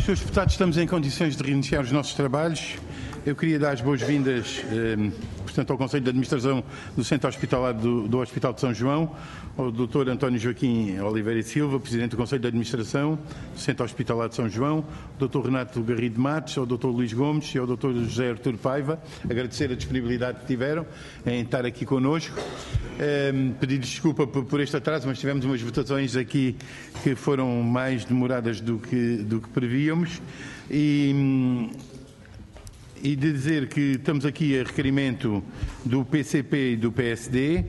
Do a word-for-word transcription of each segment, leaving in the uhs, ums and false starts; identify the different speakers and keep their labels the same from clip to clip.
Speaker 1: senhores Deputados, estamos em condições de reiniciar os nossos trabalhos. Eu queria dar as boas-vindas, eh, portanto, ao Conselho de Administração do Centro Hospitalar do, do Hospital de São João, ao doutor António Joaquim Oliveira e Silva, Presidente do Conselho de Administração do Centro Hospitalar de São João, ao doutor Renato Garrido Matos, ao doutor Luís Gomes e ao doutor José Artur Paiva, agradecer a disponibilidade que tiveram em estar aqui connosco. Eh, pedir desculpa por, por este atraso, mas tivemos umas votações aqui que foram mais demoradas do que, do que prevíamos. E... E de dizer que estamos aqui a requerimento do P C P e do P S D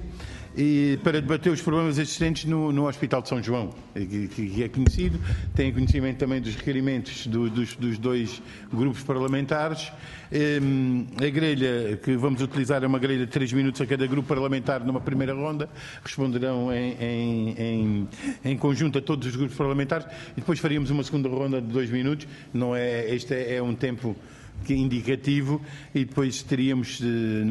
Speaker 1: e para debater os problemas existentes no, no Hospital de São João, que, que é conhecido, tem conhecimento também dos requerimentos do, dos, dos dois grupos parlamentares. Um, a grelha que vamos utilizar é uma grelha de três minutos a cada grupo parlamentar numa primeira ronda, responderão em, em, em, em conjunto a todos os grupos parlamentares e depois faríamos uma segunda ronda de dois minutos. Não é, este é, é um tempo que é indicativo e depois teríamos,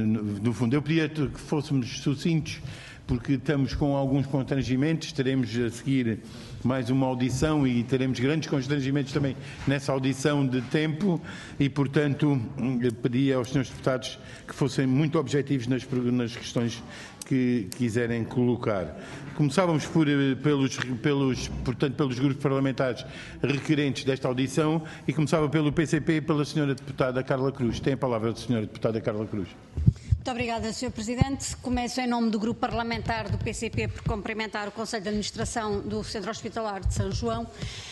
Speaker 1: no fundo, eu pedia que fôssemos sucintos porque estamos com alguns constrangimentos, teremos a seguir mais uma audição e teremos grandes constrangimentos também nessa audição de tempo e, portanto, pedia aos senhores deputados que fossem muito objetivos nas, nas questões que quiserem colocar. Começávamos por, pelos, pelos, portanto, pelos grupos parlamentares requerentes desta audição e começava pelo P C P e pela senhora deputada Carla Cruz. Tem a palavra a senhora deputada Carla Cruz.
Speaker 2: Muito obrigada, senhor Presidente. Começo em nome do Grupo Parlamentar do P C P por cumprimentar o Conselho de Administração do Centro Hospitalar de São João.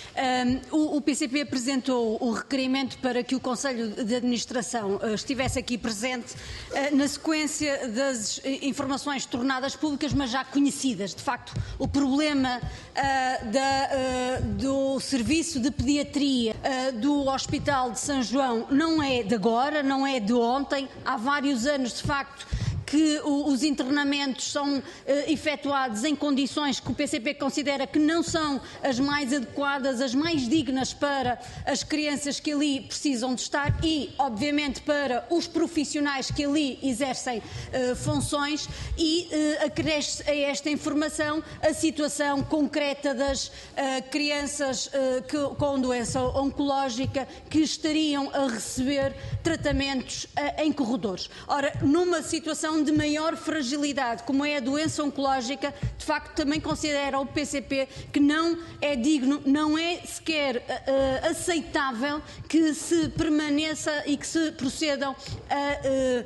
Speaker 2: Um, o, o P C P apresentou o requerimento para que o Conselho de Administração uh, estivesse aqui presente uh, na sequência das uh, informações tornadas públicas, mas já conhecidas. De facto, o problema uh, da, uh, do Serviço de Pediatria uh, do Hospital de São João não é de agora, não é de ontem. Há vários anos, de facto, que os internamentos são uh, efetuados em condições que o P C P considera que não são as mais adequadas, as mais dignas para as crianças que ali precisam de estar e, obviamente, para os profissionais que ali exercem uh, funções e uh, acresce a esta informação a situação concreta das uh, crianças uh, que, com doença oncológica que estariam a receber tratamentos uh, em corredores. Ora, numa situação de maior fragilidade, como é a doença oncológica, de facto também considera o P C P que não é digno, não é sequer uh, aceitável que se permaneça e que se procedam a uh,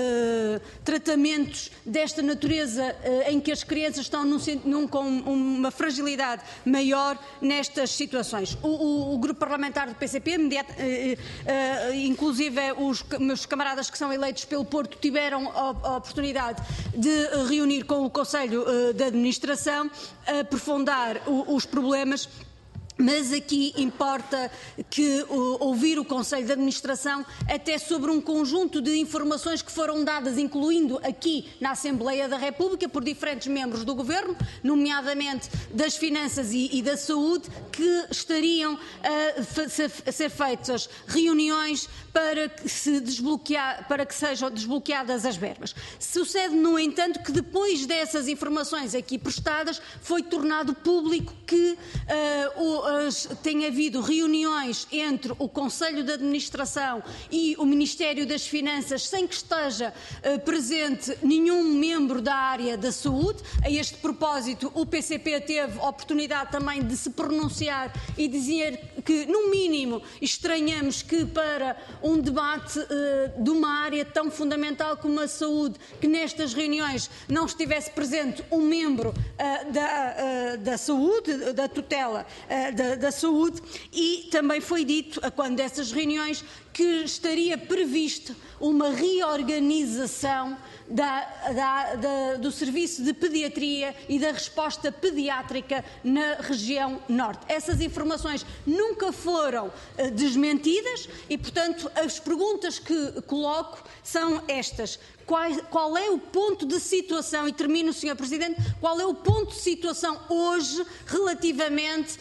Speaker 2: uh, tratamentos desta natureza uh, em que as crianças estão num, num, com uma fragilidade maior nestas situações. O, o, o grupo parlamentar do P C P, imediato, uh, uh, inclusive os meus camaradas que são eleitos pelo Porto, tiveram a, a oportunidade de reunir com o Conselho de Administração, aprofundar os problemas. Mas aqui importa que uh, ouvir o Conselho de Administração até sobre um conjunto de informações que foram dadas, incluindo aqui na Assembleia da República, por diferentes membros do Governo, nomeadamente das Finanças e, e da Saúde, que estariam uh, a ser feitas reuniões para que, se desbloquear, para que sejam desbloqueadas as verbas. Sucede, no entanto, que depois dessas informações aqui prestadas, foi tornado público que uh, o tem havido reuniões entre o Conselho de Administração e o Ministério das Finanças sem que esteja uh, presente nenhum membro da área da saúde. A este propósito, o P C P teve oportunidade também de se pronunciar e dizer que, no mínimo, estranhamos que para um debate uh, de uma área tão fundamental como a saúde, que nestas reuniões não estivesse presente um membro uh, da, uh, da saúde, da tutela uh, Da, da saúde, e também foi dito, quando dessas reuniões, que estaria prevista uma reorganização da, da, da, do Serviço de Pediatria e da resposta pediátrica na região norte. Essas informações nunca foram uh, desmentidas e, portanto, as perguntas que coloco são estas. qual, qual é o ponto de situação, e termino, senhor Presidente, qual é o ponto de situação hoje relativamente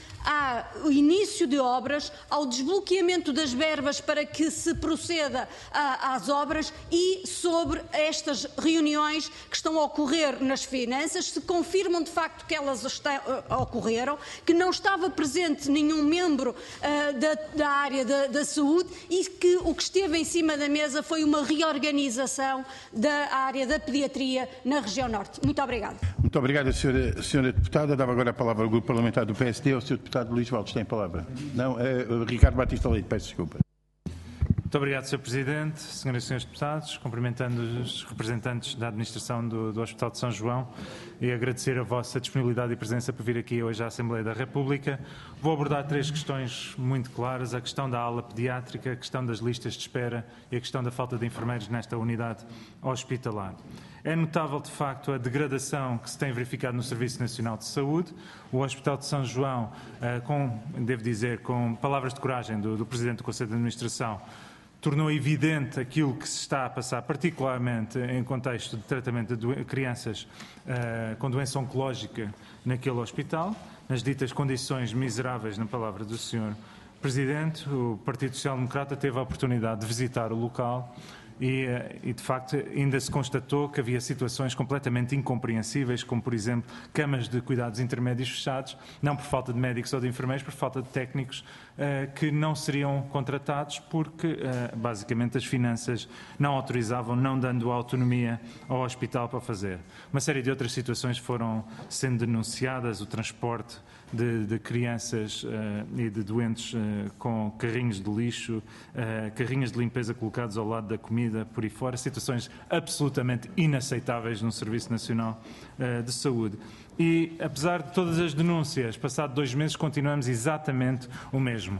Speaker 2: ao início de obras, ao desbloqueamento das verbas para que se proceda a, às obras e sobre estas reuniões que estão a ocorrer nas finanças, se confirmam de facto que elas está, uh, ocorreram, que não estava presente nenhum membro uh, da, da área da, da saúde e que o que esteve em cima da mesa foi uma reorganização da área da pediatria na região norte. Muito obrigada.
Speaker 1: Muito obrigado, senhora, senhora Deputada. Dava agora a palavra ao Grupo Parlamentar do P S D, ao senhor Deputado Luís Valdes. Tem a palavra. Não, é, Ricardo Batista Leite, peço desculpa.
Speaker 3: Muito obrigado, senhor Presidente, senhoras e senhores deputados, cumprimentando os representantes da administração do, do Hospital de São João e agradecer a vossa disponibilidade e presença por vir aqui hoje à Assembleia da República. Vou abordar três questões muito claras: a questão da ala pediátrica, a questão das listas de espera e a questão da falta de enfermeiros nesta unidade hospitalar. É notável, de facto, a degradação que se tem verificado no Serviço Nacional de Saúde. O Hospital de São João, com, devo dizer, com palavras de coragem do, do Presidente do Conselho de Administração, tornou evidente aquilo que se está a passar, particularmente em contexto de tratamento de crianças uh, com doença oncológica naquele hospital, nas ditas condições miseráveis, na palavra do senhor Presidente. O Partido Social Democrata teve a oportunidade de visitar o local e, e, de facto, ainda se constatou que havia situações completamente incompreensíveis, como, por exemplo, camas de cuidados intermédios fechados, não por falta de médicos ou de enfermeiros, por falta de técnicos uh, que não seriam contratados porque, uh, basicamente, as finanças não autorizavam, não dando autonomia ao hospital para fazer. Uma série de outras situações foram sendo denunciadas, o transporte de, de crianças uh, e de doentes uh, com carrinhos de lixo, uh, carrinhos de limpeza colocados ao lado da comida, por aí fora, situações absolutamente inaceitáveis no Serviço Nacional uh, de Saúde. E, apesar de todas as denúncias, passado dois meses, continuamos exatamente o mesmo.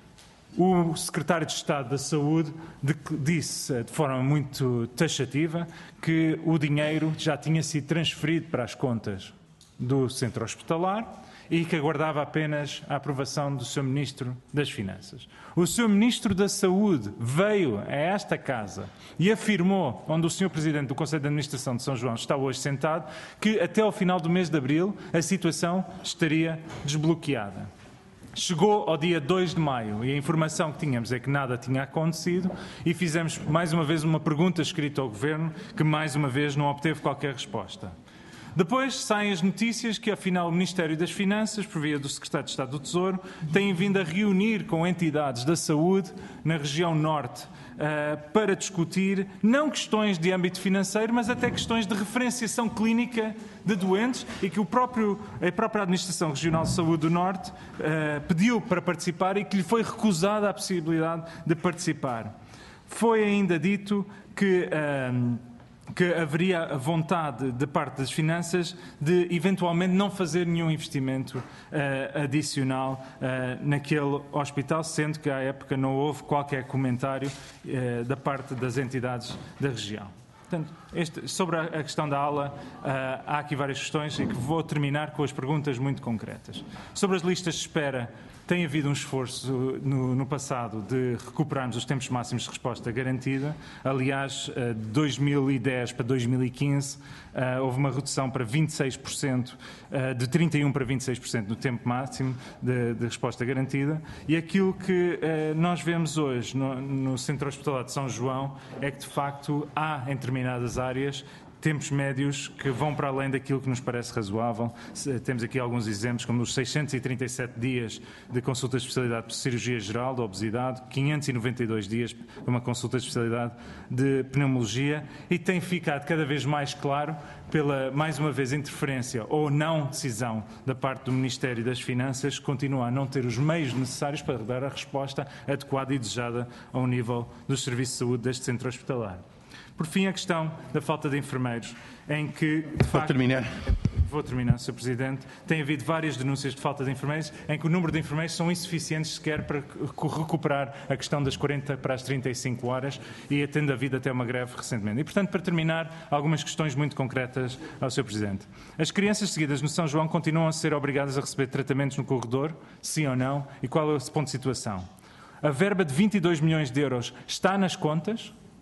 Speaker 3: O Secretário de Estado da Saúde de, disse, de forma muito taxativa, que o dinheiro já tinha sido transferido para as contas do centro hospitalar e que aguardava apenas a aprovação do seu Ministro das Finanças. O seu Ministro da Saúde veio a esta casa e afirmou, onde o senhor Presidente do Conselho de Administração de São João está hoje sentado, que até ao final do mês de abril a situação estaria desbloqueada. Chegou ao dia dois de maio e a informação que tínhamos é que nada tinha acontecido e fizemos mais uma vez uma pergunta escrita ao Governo que mais uma vez não obteve qualquer resposta. Depois saem as notícias que, afinal, o Ministério das Finanças, por via do Secretário de Estado do Tesouro, tem vindo a reunir com entidades da saúde na região norte uh, para discutir não questões de âmbito financeiro, mas até questões de referenciação clínica de doentes e que o próprio, a própria Administração Regional de Saúde do Norte uh, pediu para participar e que lhe foi recusada a possibilidade de participar. Foi ainda dito que... Uh, que haveria a vontade da parte das finanças de eventualmente não fazer nenhum investimento uh, adicional uh, naquele hospital, sendo que à época não houve qualquer comentário uh, da parte das entidades da região. Portanto, este, sobre a, a questão da ala, uh, há aqui várias questões e que vou terminar com as perguntas muito concretas. Sobre as listas de espera, tem havido um esforço no, no passado de recuperarmos os tempos máximos de resposta garantida. Aliás, de dois mil e dez para dois mil e quinze, uh, houve uma redução para vinte e seis por cento, uh, de trinta e um por cento para vinte e seis por cento no tempo máximo de, de resposta garantida. E aquilo que uh, nós vemos hoje no, no Centro Hospitalar de São João é que, de facto, há em determinadas áreas tempos médios que vão para além daquilo que nos parece razoável. Temos aqui alguns exemplos, como os seiscentos e trinta e sete dias de consulta de especialidade de cirurgia geral, de obesidade, quinhentos e noventa e dois dias para uma consulta de especialidade de pneumologia, e tem ficado cada vez mais claro, pela, mais uma vez, interferência ou não decisão da parte do Ministério das Finanças, que continua a não ter os meios necessários para dar a resposta adequada e desejada ao nível dos serviços de saúde deste centro hospitalar. Por fim, a questão da falta de enfermeiros, em que, de facto...
Speaker 1: Vou terminar.
Speaker 3: Vou terminar, senhor Presidente. Tem havido várias denúncias de falta de enfermeiros, em que o número de enfermeiros são insuficientes sequer para recuperar a questão das quarenta para as trinta e cinco horas, e tendo havido até uma greve recentemente. E, portanto, para terminar, algumas questões muito concretas ao senhor Presidente. As crianças seguidas no São João continuam a ser obrigadas a receber tratamentos no corredor, sim ou não? E qual é o ponto de situação? A verba de vinte e dois milhões de euros está nas contas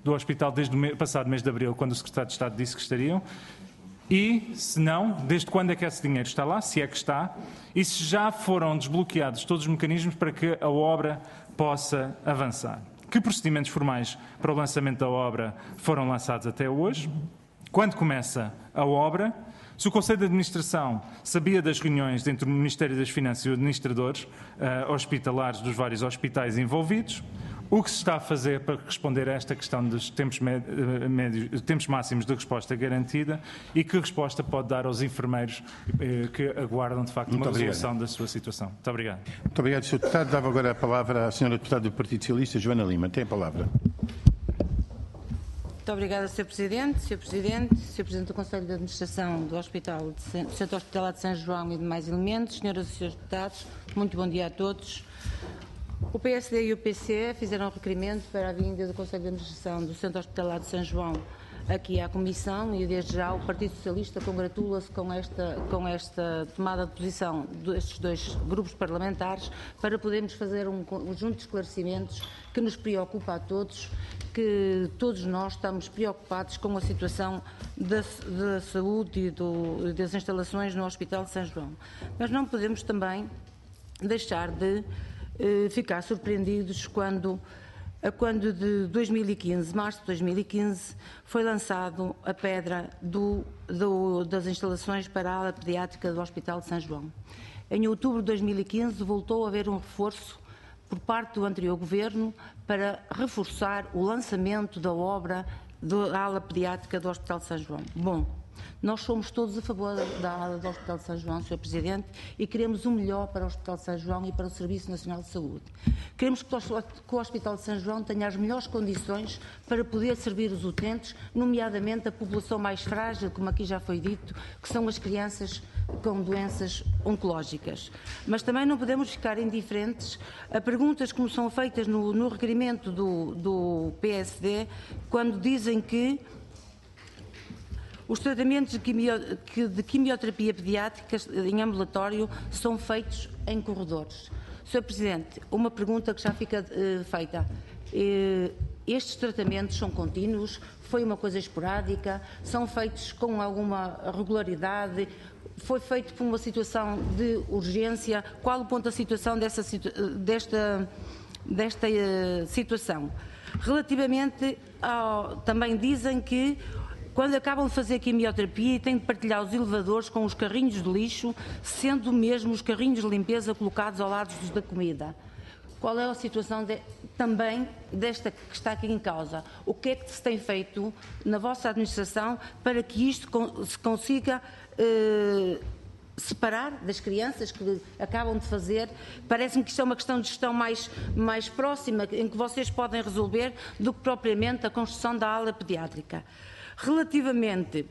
Speaker 3: do hospital desde o passado mês de abril, quando o secretário de Estado disse que estariam? E, se não, desde quando é que esse dinheiro está lá, se é que está, e se já foram desbloqueados todos os mecanismos para que a obra possa avançar? Que procedimentos formais para o lançamento da obra foram lançados até hoje? Quando começa a obra? Se o Conselho de Administração sabia das reuniões entre o Ministério das Finanças e os administradores uh, hospitalares dos vários hospitais envolvidos? O que se está a fazer para responder a esta questão dos tempos, médios, tempos máximos de resposta garantida e que resposta pode dar aos enfermeiros uh, que aguardam, de facto,
Speaker 1: Muito
Speaker 3: uma
Speaker 1: obrigado.
Speaker 3: resolução da sua situação? Muito obrigado.
Speaker 1: Muito obrigado, senhor Deputado. Dava agora a palavra à senhora Deputada do Partido Socialista, Joana Lima. Tem a palavra.
Speaker 4: Muito obrigada, senhor Presidente. senhor Presidente, senhor Presidente do Conselho de Administração do Hospital de, do Centro Hospitalar de São João e demais elementos, senhoras e senhores deputados, muito bom dia a todos. O P S D e o P C fizeram um requerimento para a vinda do Conselho de Administração do Centro Hospitalar de São João aqui à Comissão e, desde já, o Partido Socialista congratula-se com esta, com esta tomada de posição destes dois grupos parlamentares para podermos fazer um conjunto de esclarecimentos que nos preocupa a todos, que todos nós estamos preocupados com a situação da, da saúde e do, das instalações no Hospital de São João. Mas não podemos também deixar de eh, ficar surpreendidos quando quando de dois mil e quinze, março de dois mil e quinze, foi lançado a pedra do, do, das instalações para a ala pediátrica do Hospital de São João. Em outubro de dois mil e quinze voltou a haver um reforço por parte do anterior governo para reforçar o lançamento da obra da ala pediátrica do Hospital de São João. Bom, nós somos todos a favor da ala do Hospital de São João, senhor Presidente, e queremos o melhor para o Hospital de São João e para o Serviço Nacional de Saúde. Queremos que o Hospital de São João tenha as melhores condições para poder servir os utentes, nomeadamente a população mais frágil, como aqui já foi dito, que são as crianças com doenças oncológicas. Mas também não podemos ficar indiferentes a perguntas como são feitas no, no requerimento do, do P S D, quando dizem que os tratamentos de, quimio, de quimioterapia pediátrica em ambulatório são feitos em corredores. senhor Presidente, uma pergunta que já fica uh, feita. Uh, estes tratamentos são contínuos? Foi uma coisa esporádica? São feitos com alguma regularidade? Foi feito por uma situação de urgência? Qual o ponto da situação dessa, desta, desta uh, situação? Relativamente ao, também dizem que quando acabam de fazer quimioterapia, têm de partilhar os elevadores com os carrinhos de lixo, sendo mesmo os carrinhos de limpeza colocados ao lado dos da comida. Qual é a situação de, também desta que está aqui em causa? O que é que se tem feito na vossa administração para que isto se consiga eh, separar das crianças que acabam de fazer? Parece-me que isto é uma questão de gestão mais, mais próxima, em que vocês podem resolver, do que propriamente a construção da ala pediátrica. Relativamente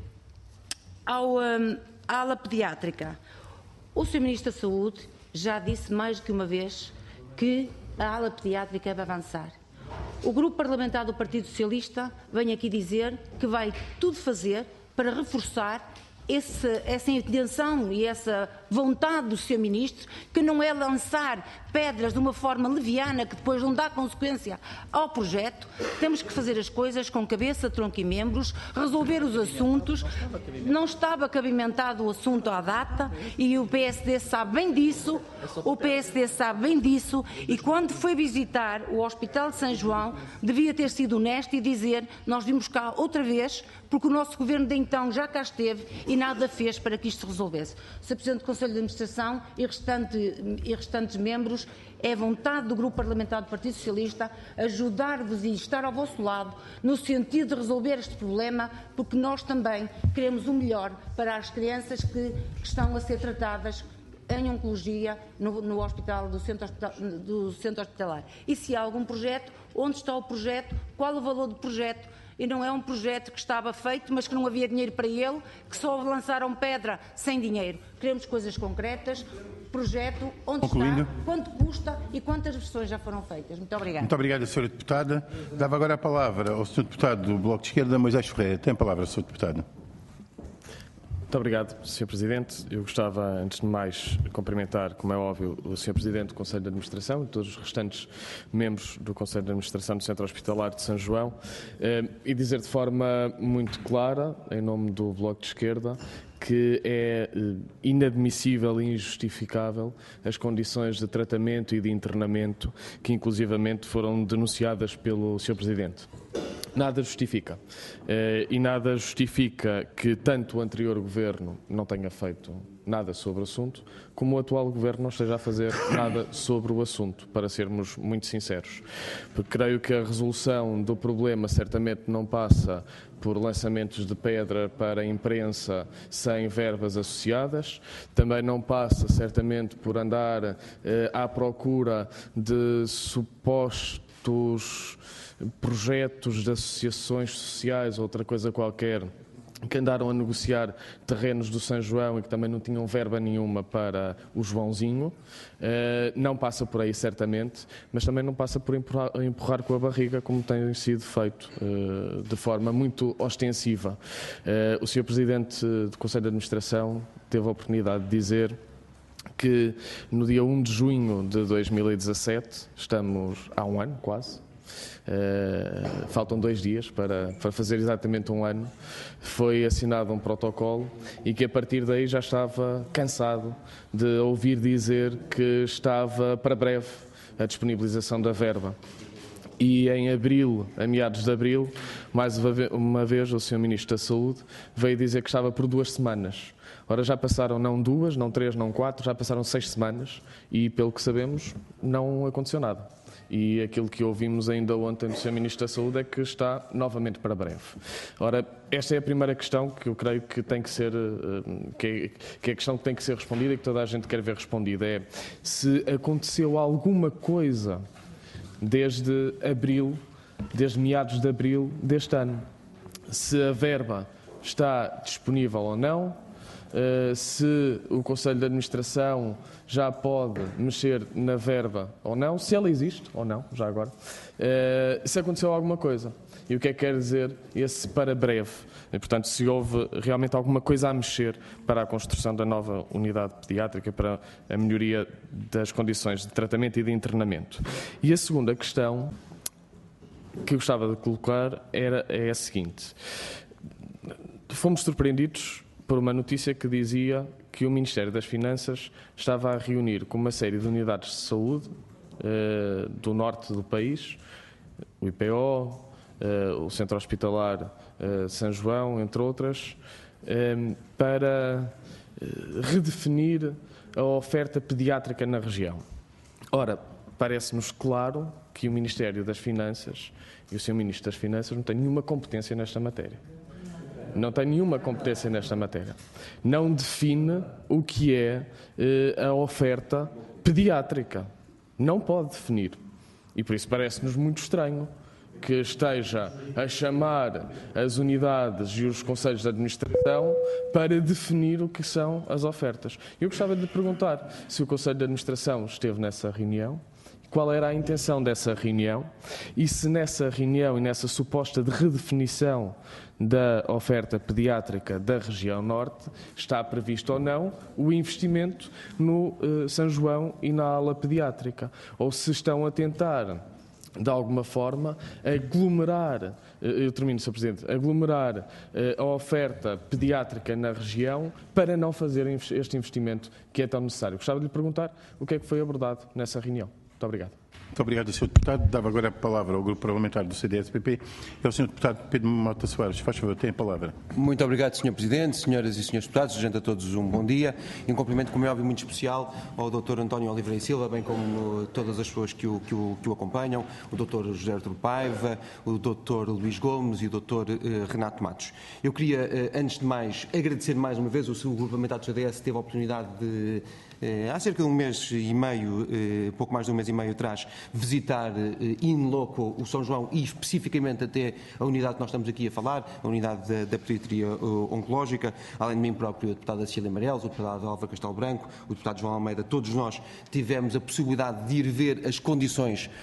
Speaker 4: ao, um, à ala pediátrica, o senhor Ministro da Saúde já disse mais do que uma vez que a ala pediátrica vai avançar. O Grupo Parlamentar do Partido Socialista vem aqui dizer que vai tudo fazer para reforçar esse, essa intenção e essa vontade do senhor Ministro, que não é lançar pedras de uma forma leviana que depois não dá consequência ao projeto. Temos que fazer as coisas com cabeça, tronco e membros, resolver os assuntos. Não estava cabimentado o assunto à data e o P S D sabe bem disso, o P S D sabe bem disso, e quando foi visitar o Hospital de São João devia ter sido honesto e dizer: nós vimos cá outra vez porque o nosso governo de então já cá esteve e nada fez para que isto se resolvesse. senhor Presidente do Conselho de Administração e, restante, e restantes membros, é vontade do Grupo Parlamentar do Partido Socialista ajudar-vos e estar ao vosso lado no sentido de resolver este problema, porque nós também queremos o melhor para as crianças que, que estão a ser tratadas em oncologia no, no hospital do centro, hospital do centro hospitalar. E se há algum projeto, onde está o projeto, qual o valor do projeto? E não é um projeto que estava feito, mas que não havia dinheiro para ele, que só lançaram pedra sem dinheiro. Queremos coisas concretas, projeto, onde
Speaker 1: Concluindo.
Speaker 4: está, quanto custa e quantas versões já foram feitas. Muito obrigada.
Speaker 1: Muito obrigado, senhora Deputada. Dava agora a palavra ao senhor Deputado do Bloco de Esquerda, Moisés Ferreira. Tem a palavra, senhor Deputado. Muito
Speaker 5: Muito obrigado, senhor Presidente. Eu gostava, antes de mais, de cumprimentar, como é óbvio, o senhor Presidente do Conselho de Administração e todos os restantes membros do Conselho de Administração do Centro Hospitalar de São João e dizer de forma muito clara, em nome do Bloco de Esquerda, que é inadmissível e injustificável as condições de tratamento e de internamento que, inclusivamente, foram denunciadas pelo senhor Presidente. Nada justifica. E nada justifica que tanto o anterior Governo não tenha feito nada sobre o assunto, como o atual Governo não esteja a fazer nada sobre o assunto, para sermos muito sinceros. Porque creio que a resolução do problema certamente não passa por lançamentos de pedra para a imprensa sem verbas associadas, também não passa certamente por andar eh, à procura de supostos projetos de associações sociais ou outra coisa qualquer que andaram a negociar terrenos do São João e que também não tinham verba nenhuma para o Joãozinho. Não passa por aí, certamente, mas também não passa por empurrar, empurrar com a barriga, como tem sido feito de forma muito ostensiva. O senhor Presidente do Conselho de Administração teve a oportunidade de dizer que no dia um de junho de dois mil e dezassete, estamos há um ano quase, Uh, faltam dois dias para, para fazer exatamente um ano, foi assinado um protocolo e que a partir daí já estava cansado de ouvir dizer que estava para breve a disponibilização da verba. E em abril, a meados de abril, mais uma vez o senhor Ministro da Saúde veio dizer que estava por duas semanas. Ora, já passaram não duas, não três, não quatro, já passaram seis semanas e, pelo que sabemos, não aconteceu nada. E aquilo que ouvimos ainda ontem do senhor Ministro da Saúde é que está novamente para breve. Ora, esta é a primeira questão que eu creio que tem que ser, que é, que é a questão que tem que ser respondida e que toda a gente quer ver respondida, é se aconteceu alguma coisa desde abril, desde meados de abril deste ano, se a verba está disponível ou não, se o Conselho de Administração já pode mexer na verba ou não, se ela existe ou não, já agora, se aconteceu alguma coisa. E o que é que quer dizer esse para breve? E, portanto, se houve realmente alguma coisa a mexer para a construção da nova unidade pediátrica, para a melhoria das condições de tratamento e de internamento. E a segunda questão que eu gostava de colocar era, é a seguinte. Fomos surpreendidos por uma notícia que dizia que o Ministério das Finanças estava a reunir com uma série de unidades de saúde uh, do norte do país, o I P O, uh, o Centro Hospitalar uh, São João, entre outras, um, para uh, redefinir a oferta pediátrica na região. Ora, parece-nos claro que o Ministério das Finanças e o senhor Ministro das Finanças não têm nenhuma competência nesta matéria. Não tem nenhuma competência nesta matéria. Não define o que é eh, a oferta pediátrica. Não pode definir. E por isso parece-nos muito estranho que esteja a chamar as unidades e os conselhos de administração para definir o que são as ofertas. Eu gostava de lhe perguntar se o Conselho de Administração esteve nessa reunião, qual era a intenção dessa reunião e se nessa reunião e nessa suposta de redefinição da oferta pediátrica da região norte está previsto ou não o investimento no uh, São João e na ala pediátrica, ou se estão a tentar de alguma forma aglomerar, eu termino, senhor Presidente, aglomerar uh, a oferta pediátrica na região para não fazer este investimento que é tão necessário. Gostava de lhe perguntar o que é que foi abordado nessa reunião. Muito obrigado.
Speaker 1: Muito obrigado, senhor Deputado. Dava agora a palavra ao Grupo Parlamentar do C D S P P. É o senhor Deputado Pedro Mota Soares. Faz favor, tem a palavra.
Speaker 6: Muito obrigado, senhor Presidente, senhoras e senhores deputados. Desejo a todos um bom dia. E um cumprimento, como é óbvio, muito especial ao doutor António Oliveira e Silva, bem como todas as pessoas que o, que o, que o acompanham, o doutor José Artur Paiva, o doutor Luís Gomes e o doutor uh, Renato Matos. Eu queria, uh, antes de mais, agradecer mais uma vez. O seu Grupo Parlamentar do C D S teve a oportunidade de, uh, há cerca de um mês e meio, uh, pouco mais de um mês e meio atrás, visitar in loco o São João e especificamente até a unidade que nós estamos aqui a falar, a unidade da, da pediatria oncológica, além de mim próprio, a deputada Cecília Amarelos, o deputado Álvaro Castelo Branco, o deputado João Almeida, todos nós tivemos a possibilidade de ir ver as condições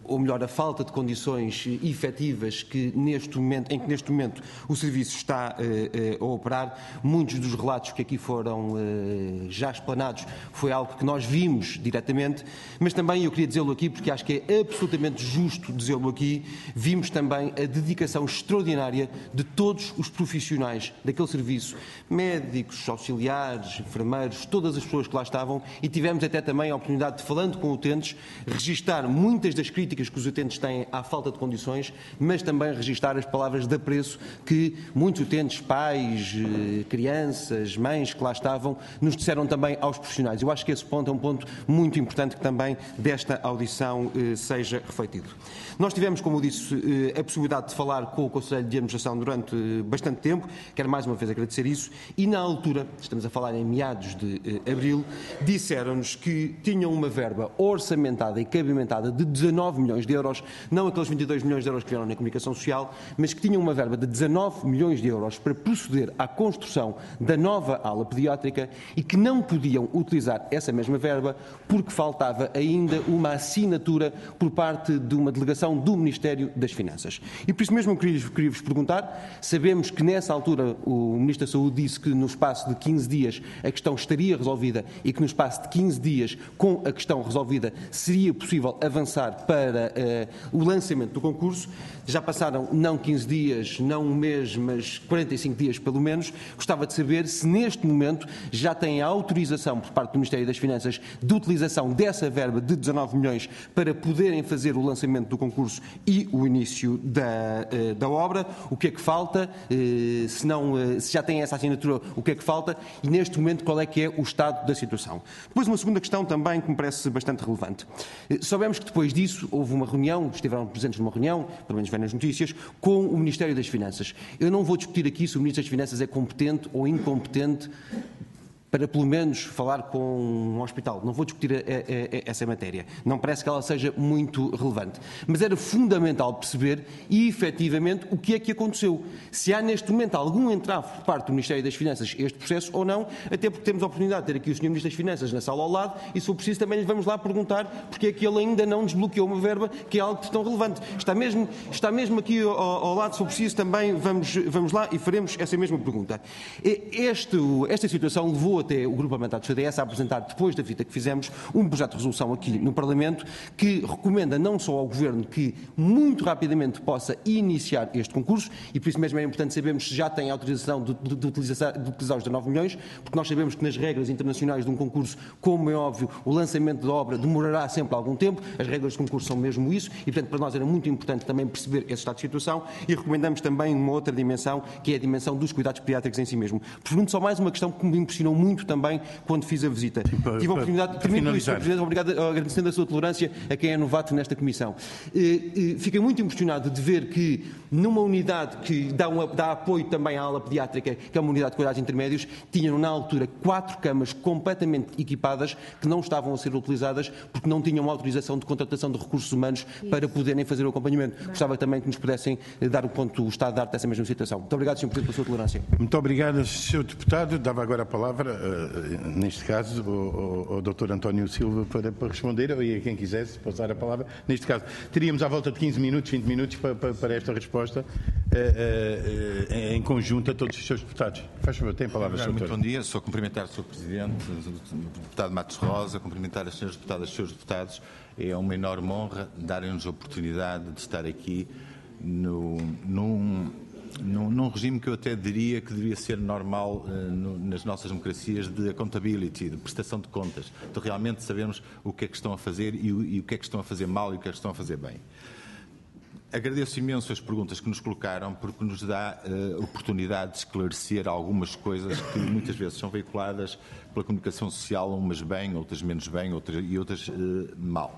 Speaker 6: ou melhor, a falta de condições efetivas que neste momento, em que neste momento o serviço está uh, uh, a operar. Muitos dos relatos que aqui foram uh, já explanados foi algo que nós vimos diretamente, mas também eu queria dizê-lo aqui porque acho que é absolutamente justo dizê-lo aqui, vimos também a dedicação extraordinária de todos os profissionais daquele serviço, médicos, auxiliares, enfermeiros, todas as pessoas que lá estavam, e tivemos até também a oportunidade de, falando com utentes, registar muitas das críticas que os utentes têm à falta de condições, mas também registar as palavras de apreço que muitos utentes, pais, crianças, mães que lá estavam, nos disseram também aos profissionais. Eu acho que esse ponto é um ponto muito importante que também desta audição eh, seja refletido. Nós tivemos, como eu disse, eh, a possibilidade de falar com o Conselho de Administração durante eh, bastante tempo, quero mais uma vez agradecer isso, e na altura, estamos a falar em meados de eh, abril, disseram-nos que tinham uma verba orçamentada e cabimentada de dezanove milhões de euros, não aqueles vinte e dois milhões de euros que vieram na comunicação social, mas que tinham uma verba de dezanove milhões de euros para proceder à construção da nova ala pediátrica e que não podiam utilizar essa mesma verba porque faltava ainda uma assinatura por parte de uma delegação do Ministério das Finanças. E por isso mesmo eu queria, queria vos perguntar, sabemos que nessa altura o Ministro da Saúde disse que no espaço de quinze dias a questão estaria resolvida e que no espaço de quinze dias, com a questão resolvida, seria possível avançar para Para uh, o lançamento do concurso. Já passaram não quinze dias, não um mês, mas quarenta e cinco dias pelo menos. Gostava de saber se neste momento já têm a autorização por parte do Ministério das Finanças de utilização dessa verba de dezanove milhões para poderem fazer o lançamento do concurso e o início da, uh, da obra. O que é que falta? Uh, se, não, uh, se já têm essa assinatura, o que é que falta? E neste momento qual é que é o estado da situação? Depois uma segunda questão também que me parece bastante relevante. Uh, soubemos que depois disso houve uma reunião, estiveram presentes numa reunião, pelo menos vem nas notícias, com o Ministério das Finanças. Eu não vou discutir aqui se o Ministro das Finanças é competente ou incompetente para pelo menos falar com um hospital. Não vou discutir a, a, a, essa matéria. Não parece que ela seja muito relevante. Mas era fundamental perceber, e efetivamente, o que é que aconteceu. Se há neste momento algum entrave por parte do Ministério das Finanças este processo ou não, até porque temos a oportunidade de ter aqui o senhor Ministro das Finanças na sala ao lado, e se for preciso também lhe vamos lá perguntar porque é que ele ainda não desbloqueou uma verba que é algo tão relevante. Está mesmo, está mesmo aqui ao, ao lado, se for preciso também vamos, vamos lá e faremos essa mesma pergunta. Este, esta situação levou até o Grupo Parlamentar do C D S a apresentar, depois da visita que fizemos, um projeto de resolução aqui no Parlamento que recomenda não só ao Governo que muito rapidamente possa iniciar este concurso, e por isso mesmo é importante sabermos se já tem autorização de, de, de, utilizar, de utilizar os dezanove milhões, porque nós sabemos que nas regras internacionais de um concurso, como é óbvio, o lançamento da obra demorará sempre algum tempo, as regras de concurso são mesmo isso, e portanto para nós era muito importante também perceber esse estado de situação, e recomendamos também uma outra dimensão, que é a dimensão dos cuidados pediátricos em si mesmo. Pergunto só mais uma questão que me impressionou muito também quando fiz a visita. Sim, para, Tive a oportunidade, termino por isso, senhor Presidente, obrigado, agradecendo a sua tolerância a quem é novato nesta Comissão. E, e, fiquei muito impressionado de ver que numa unidade que dá, uma, dá apoio também à ala pediátrica, que é uma unidade de cuidados intermédios, tinham na altura quatro camas completamente equipadas que não estavam a ser utilizadas porque não tinham autorização de contratação de recursos humanos isso. para poderem fazer o acompanhamento. Bem. Gostava também que nos pudessem dar o ponto, o estado de arte dessa mesma situação. Muito obrigado, senhor Presidente, pela sua tolerância.
Speaker 1: Muito obrigado, senhor Deputado. Dava agora a palavra, uh, neste caso, ao, ao doutor António Silva para, para responder, ou a quem quisesse passar a palavra. Neste caso, teríamos à volta de quinze minutos, vinte minutos para, para, para esta resposta, uh, uh, uh, em conjunto a todos os seus deputados. Faz favor, tem a palavra, senhor
Speaker 7: Muito bom dia. Só cumprimentar o senhor Presidente, o deputado Matos Rosa, cumprimentar as senhoras deputadas e os senhores deputados. É uma enorme honra darem-nos a oportunidade de estar aqui no, num, num, num regime que eu até diria que deveria ser normal uh, no, nas nossas democracias de accountability, de prestação de contas, de realmente sabermos o que é que estão a fazer e o, e o que é que estão a fazer mal e o que é que estão a fazer bem. Agradeço imenso as perguntas que nos colocaram, porque nos dá uh, oportunidade de esclarecer algumas coisas que muitas vezes são veiculadas pela comunicação social, umas bem, outras menos bem, outras, e outras uh, mal.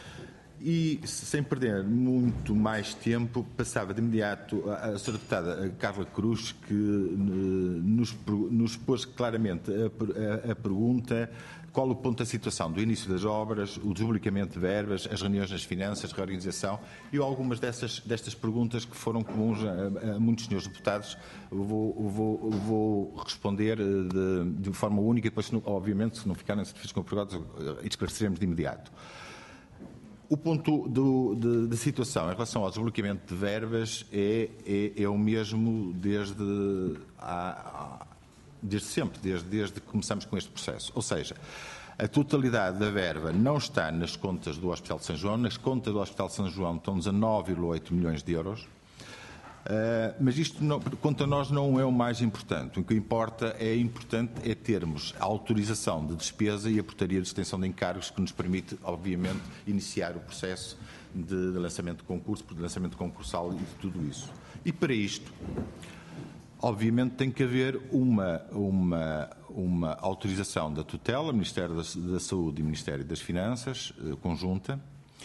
Speaker 7: E, sem perder muito mais tempo, passava de imediato à senhora deputada Carla Cruz, que uh, nos, nos pôs claramente a, a, a pergunta: qual o ponto da situação do início das obras, o desbloqueamento de verbas, as reuniões nas finanças, reorganização, e algumas dessas, destas perguntas que foram comuns a, a muitos senhores deputados, eu vou, eu vou, eu vou responder de, de forma única e depois, obviamente, se não ficarem satisfeitos com perguntas, esclareceremos de imediato. O ponto do, de, de situação em relação ao desbloqueamento de verbas é, é, é o mesmo desde, há, desde sempre, desde, desde que começamos com este processo. Ou seja, a totalidade da verba não está nas contas do Hospital de São João. Nas contas do Hospital de São João estão dezanove vírgula oito milhões de euros. Uh, mas isto, não, quanto a nós, não é o mais importante. O que importa é, importante é termos a autorização de despesa e a portaria de extensão de encargos que nos permite, obviamente, iniciar o processo de, de lançamento de concurso, de lançamento concursal e de tudo isso. E para isto, obviamente, tem que haver uma, uma, uma autorização da tutela, Ministério da, da Saúde e Ministério das Finanças, uh, conjunta.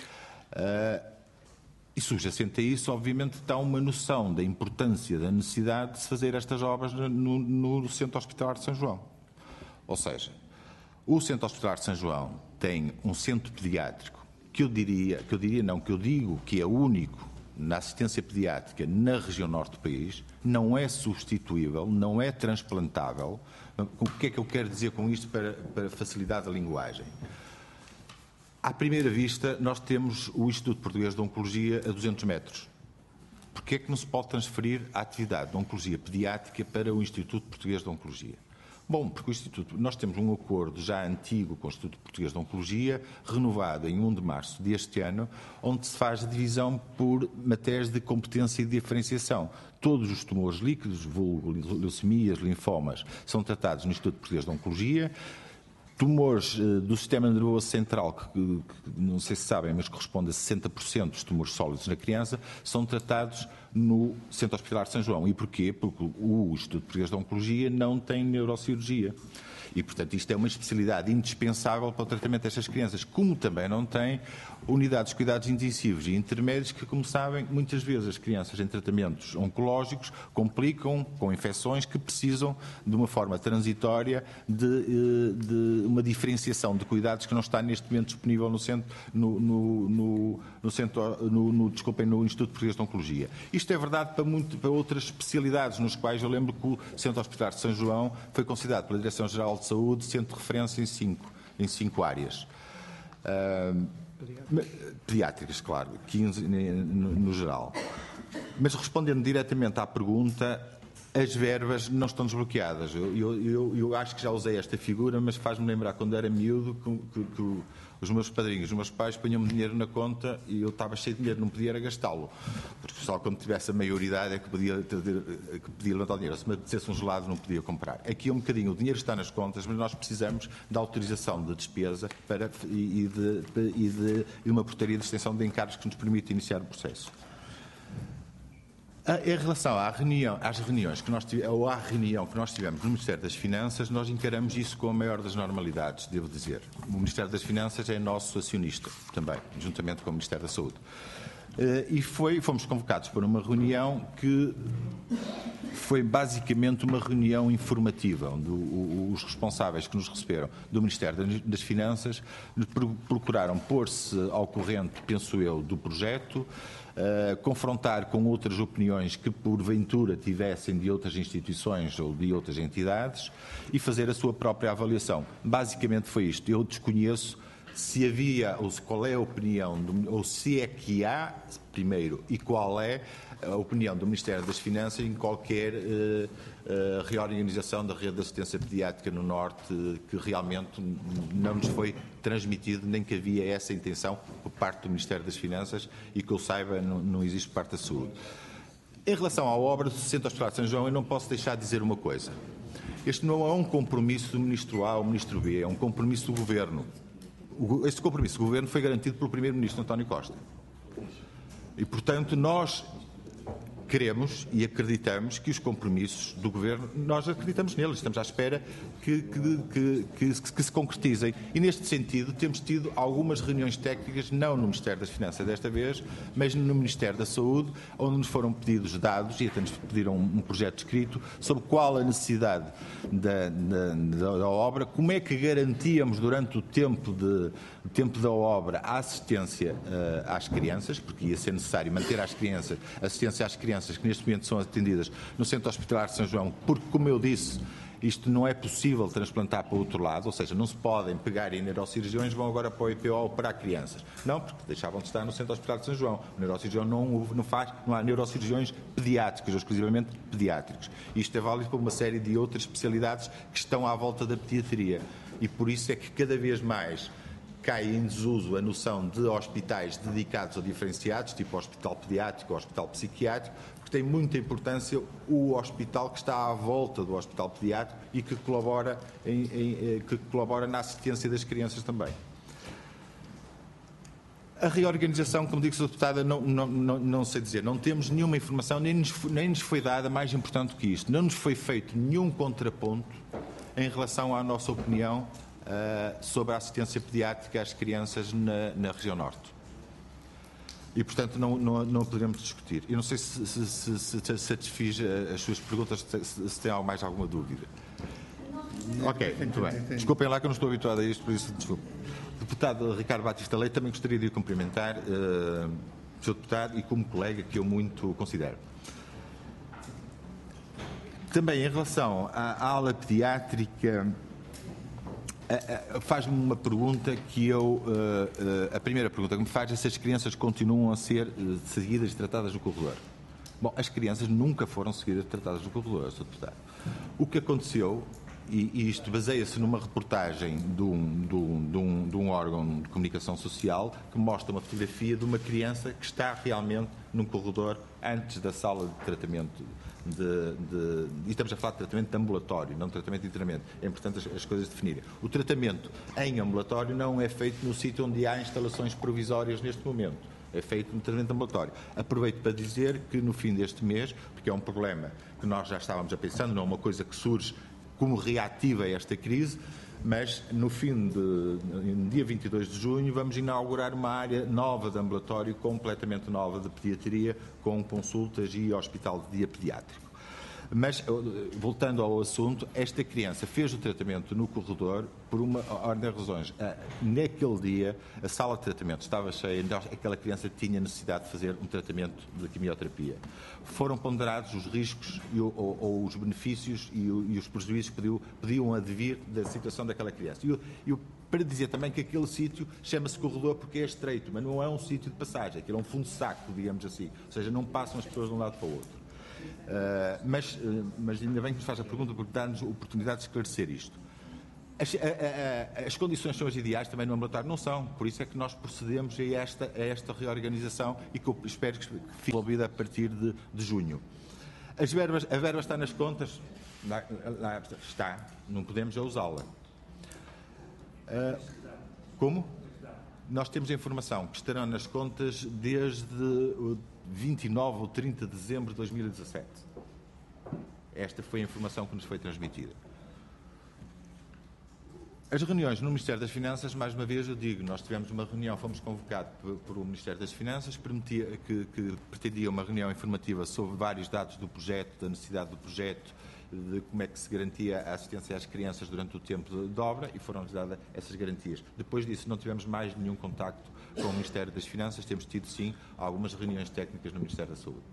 Speaker 7: Uh, E subjacente a isso, obviamente, está uma noção da importância, da necessidade de se fazer estas obras no, no Centro Hospitalar de São João. Ou seja, o Centro Hospitalar de São João tem um centro pediátrico que eu diria, que eu diria não, que eu digo que é único na assistência pediátrica na região norte do país, não é substituível, não é transplantável. O que é que eu quero dizer com isto para, para facilidade da linguagem? À primeira vista, nós temos o Instituto Português de Oncologia a duzentos metros. Porquê é que não se pode transferir a atividade de Oncologia Pediátrica para o Instituto Português de Oncologia? Bom, porque o Instituto, nós temos um acordo já antigo com o Instituto Português de Oncologia, renovado em primeiro de março deste ano, onde se faz a divisão por matérias de competência e diferenciação. Todos os tumores líquidos, vulgo leucemias, linfomas, são tratados no Instituto Português de Oncologia. Tumores uh, do sistema nervoso central, que, que não sei se sabem, mas corresponde a sessenta por cento dos tumores sólidos na criança, são tratados no Centro Hospitalar de São João. E porquê? Porque o Instituto Português de Oncologia não tem neurocirurgia. E, portanto, isto é uma especialidade indispensável para o tratamento destas crianças, como também não tem unidades de cuidados intensivos e intermédios que, como sabem, muitas vezes as crianças em tratamentos oncológicos complicam com infecções que precisam de uma forma transitória de, de uma diferenciação de cuidados que não está neste momento disponível no centro, no, no, no, no, centro, no, no, desculpem, no Instituto Português de Oncologia. Isto é verdade para, muito, para outras especialidades, nos quais eu lembro que o Centro Hospitalar de São João foi considerado pela Direção-Geral de Saúde centro de referência em cinco, em cinco áreas. Uh, pediátricas, claro, quinze no, no geral. Mas respondendo diretamente à pergunta, as verbas não estão desbloqueadas. Eu, eu, eu, eu acho que já usei esta figura, mas faz-me lembrar quando era miúdo que, que, que os meus padrinhos, os meus pais punham-me dinheiro na conta e eu estava cheio de dinheiro, não podia era gastá-lo. Porque só quando tivesse a maioridade é que podia, que podia levantar o dinheiro. Se me apetecesse um gelado não podia comprar. Aqui é um bocadinho, o dinheiro está nas contas, mas nós precisamos da autorização de despesa para, e, de, e, de, e uma portaria de extensão de encargos que nos permite iniciar o processo. Em relação à reunião, às reuniões que nós tivemos, ou à reunião que nós tivemos no Ministério das Finanças, nós encaramos isso com a maior das normalidades, devo dizer. O Ministério das Finanças é nosso acionista também, juntamente com o Ministério da Saúde. E foi, fomos convocados para uma reunião que foi basicamente uma reunião informativa, onde os responsáveis que nos receberam do Ministério das Finanças procuraram pôr-se ao corrente, penso eu, do projeto, Uh, confrontar com outras opiniões que porventura tivessem de outras instituições ou de outras entidades e fazer a sua própria avaliação. Basicamente foi isto. Eu desconheço se havia, ou se, qual é a opinião, do, ou se é que há, primeiro, e qual é a opinião do Ministério das Finanças em qualquer uh, uh, reorganização da rede de assistência pediátrica no Norte, uh, que realmente não nos foi transmitido, nem que havia essa intenção por parte do Ministério das Finanças e que eu saiba não, não existe por parte da Saúde. Em relação à obra do Centro Hospitalar de São João, eu não posso deixar de dizer uma coisa. Este não é um compromisso do Ministro A ou do Ministro B, é um compromisso do Governo. Este compromisso do Governo foi garantido pelo Primeiro-Ministro António Costa. E, portanto, nós queremos e acreditamos que os compromissos do Governo, nós acreditamos neles, estamos à espera que, que, que, que, que se concretizem. E, neste sentido, temos tido algumas reuniões técnicas, não no Ministério das Finanças desta vez, mas no Ministério da Saúde, onde nos foram pedidos dados, e até nos pediram um projeto escrito, sobre qual a necessidade da, da, da obra, como é que garantíamos durante o tempo, de, o tempo da obra a assistência uh, às crianças, porque ia ser necessário manter às crianças, assistência às crianças que neste momento são atendidas no Centro Hospitalar de São João, porque, como eu disse, Isto não é possível transplantar para o outro lado, ou seja, não se podem pegar em neurocirurgiões e vão agora para o I P O operar crianças. Não, porque deixavam de estar no Centro Hospitalar de São João. O neurocirurgião não, não faz, não há neurocirurgiões pediátricos, ou exclusivamente pediátricos. Isto é válido para uma série de outras especialidades que estão à volta da pediatria. E por isso é que cada vez mais cai em desuso a noção de hospitais dedicados ou diferenciados, tipo hospital pediátrico ou hospital psiquiátrico, porque tem muita importância o hospital que está à volta do hospital pediátrico e que colabora, em, em, que colabora na assistência das crianças também. A reorganização, como digo, Senhora Deputada, não, não, não, não sei dizer, não temos nenhuma informação, nem nos, nem nos foi dada mais importante do que isto. Não nos foi feito nenhum contraponto em relação à nossa opinião Uh, sobre a assistência pediátrica às crianças na, na região norte. E, portanto, não, não, não poderemos discutir. Eu não sei se, se, se, se satisfiz as suas perguntas, se, se tem mais alguma dúvida. Ok, muito bem. Desculpem lá que eu não estou habituado a isto, por isso desculpe. Deputado Ricardo Batista Leite, também gostaria de o cumprimentar, uh, senhor Deputado, e como colega que eu muito considero. Também em relação à, à ala pediátrica, faz-me uma pergunta que eu, a primeira pergunta que me faz é se as crianças continuam a ser seguidas e tratadas no corredor. Bom, as crianças nunca foram seguidas e tratadas no corredor, senhor Deputado. O que aconteceu, e isto baseia-se numa reportagem de um, de, um, de, um, de um órgão de comunicação social que mostra uma fotografia de uma criança que está realmente num corredor antes da sala de tratamento. De, de, e estamos a falar de tratamento de ambulatório, não de tratamento de internamento. É importante as, as coisas definirem. O tratamento em ambulatório não é feito no sítio onde há instalações provisórias neste momento. É feito no tratamento ambulatório. Aproveito para dizer que no fim deste mês, porque é um problema que nós já estávamos a pensando, não é uma coisa que surge como reativa a esta crise, mas no fim de, no dia vinte e dois de junho, vamos inaugurar uma área nova de ambulatório, completamente nova de pediatria, com consultas e hospital de dia pediátrico. Mas, voltando ao assunto, esta criança fez o tratamento no corredor por uma ordem de razões. Naquele dia, a sala de tratamento estava cheia, aquela criança tinha necessidade de fazer um tratamento de quimioterapia. Foram ponderados os riscos e, ou, ou os benefícios e, e os prejuízos que podiam, podiam advir da situação daquela criança. E eu, eu, para dizer também que aquele sítio chama-se corredor porque é estreito, mas não é um sítio de passagem, aquilo é um fundo de saco, digamos assim. Ou seja, não passam as pessoas de um lado para o outro. Uh, mas, uh, mas ainda bem que nos faz a pergunta porque dá-nos a oportunidade de esclarecer isto. As, a, a, a, as condições são as ideais também no ambulatório? Não são, por isso é que nós procedemos a esta, a esta reorganização e que eu espero que fique resolvida a partir de, de junho. As verbas, a verba está nas contas? Lá, lá está, não podemos já usá-la. Uh, como? Nós temos a informação que estarão nas contas desde o vinte e nove ou trinta de dezembro de dois mil e dezassete. Esta foi a informação que nos foi transmitida. As reuniões no Ministério das Finanças, mais uma vez eu digo, nós tivemos uma reunião, fomos convocados por, por o Ministério das Finanças, permitia, que, que pretendia uma reunião informativa sobre vários dados do projeto, da necessidade do projeto, de como é que se garantia a assistência às crianças durante o tempo de, de obra, e foram-nos dadas essas garantias. Depois disso não tivemos mais nenhum contacto com o Ministério das Finanças, temos tido sim algumas reuniões técnicas no Ministério da Saúde.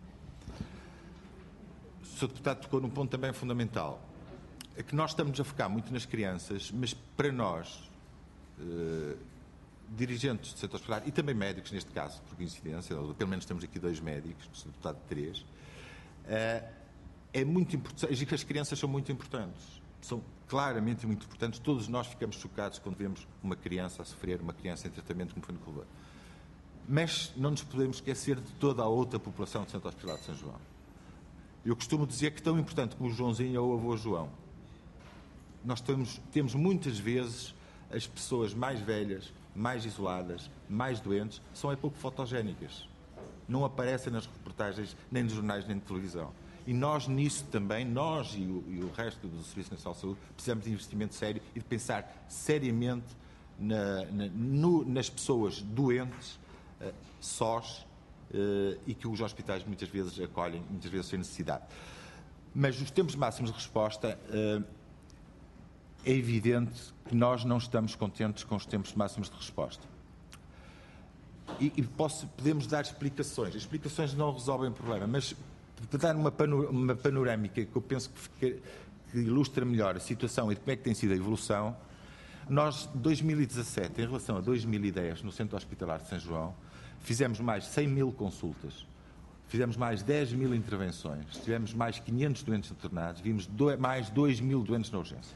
Speaker 7: O senhor Deputado tocou num ponto também fundamental, é que nós estamos a focar muito nas crianças, mas para nós, eh, dirigentes do setor hospitalar, e também médicos neste caso, por coincidência, ou pelo menos temos aqui dois médicos, o senhor Deputado três, eh, é muito importante, as crianças são muito importantes, são claramente muito importantes, todos nós ficamos chocados quando vemos uma criança a sofrer, uma criança em tratamento como foi no corredor. Mas não nos podemos esquecer de toda a outra população do Centro Hospitalar de São João. Eu costumo dizer que tão importante como o Joãozinho é o avô João. Nós temos, temos muitas vezes as pessoas mais velhas, mais isoladas, mais doentes, são é pouco fotogénicas. Não aparecem nas reportagens, nem nos jornais, nem na televisão. E nós nisso também, nós e o, e o resto do Serviço Nacional de Saúde, precisamos de investimento sério e de pensar seriamente na, na, no, nas pessoas doentes, uh, sós, uh, e que os hospitais muitas vezes acolhem, muitas vezes sem necessidade. Mas os tempos máximos de resposta, uh, é evidente que nós não estamos contentes com os tempos máximos de resposta. E, e posso, podemos dar explicações. As explicações não resolvem o problema, mas para dar uma, pano, uma panorâmica que eu penso que, fica, que ilustra melhor a situação e de como é que tem sido a evolução, nós, de dois mil e dezassete, em relação a dois mil e dez, no Centro Hospitalar de São João, fizemos mais cem mil consultas, fizemos mais dez mil intervenções, tivemos mais quinhentos doentes internados, vimos do, mais dois mil doentes na urgência.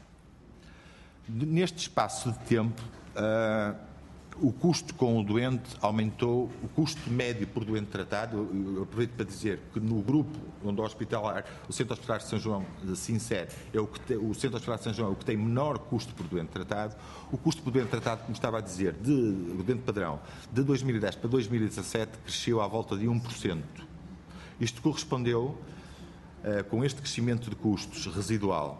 Speaker 7: Neste espaço de tempo, uh, o custo com o doente aumentou, o custo médio por doente tratado, eu, eu aproveito para dizer que no grupo onde o hospitalar, o Centro Hospitalar de São João se insere, é o, que te, o Centro Hospitalar de São João é o que tem menor custo por doente tratado. O custo por doente tratado, como estava a dizer, de, o doente padrão, de dois mil e dez para dois mil e dezassete, cresceu à volta de um por cento. Isto correspondeu, uh, com este crescimento de custos residual,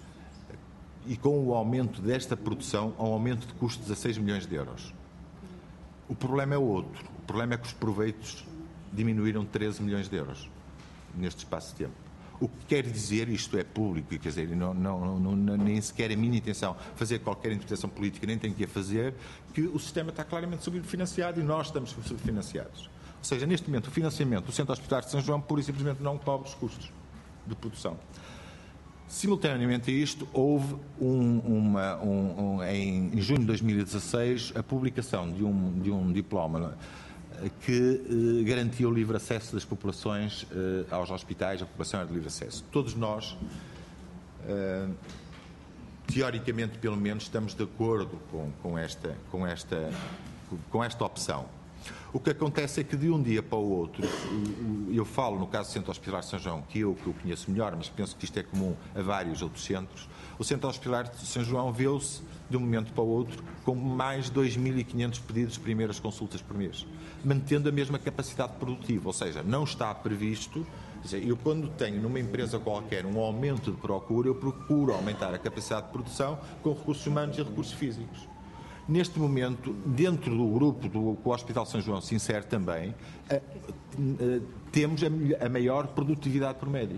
Speaker 7: e com o aumento desta produção, a um aumento de custos de dezasseis milhões de euros. O problema é outro. O problema é que os proveitos diminuíram treze milhões de euros neste espaço de tempo. O que quer dizer, isto é público, quer dizer, não, não, não, nem sequer é minha intenção fazer qualquer interpretação política, nem tenho que a fazer, que o sistema está claramente subfinanciado e nós estamos subfinanciados. Ou seja, neste momento, o financiamento do Centro Hospitalar de São João pura e simplesmente não cobre os custos de produção. Simultaneamente a isto, houve um, uma, um, um, em, em junho de dois mil e dezasseis a publicação de um, de um diploma que eh, garantia o livre acesso das populações eh, aos hospitais, a população era de livre acesso. Todos nós, eh, teoricamente pelo menos, estamos de acordo com, com, esta, com, esta, com esta opção. O que acontece é que de um dia para o outro, eu falo no caso do Centro Hospitalar de São João, que eu que o conheço melhor, mas penso que isto é comum a vários outros centros, o Centro Hospitalar de São João viu-se de um momento para o outro com mais de dois mil e quinhentos pedidos de primeiras consultas por mês, mantendo a mesma capacidade produtiva, ou seja, não está previsto. Eu, quando tenho numa empresa qualquer um aumento de procura, eu procuro aumentar a capacidade de produção com recursos humanos e recursos físicos. Neste momento, dentro do grupo do que o Hospital São João se insere também, a, a, a, temos a, a maior produtividade por médico.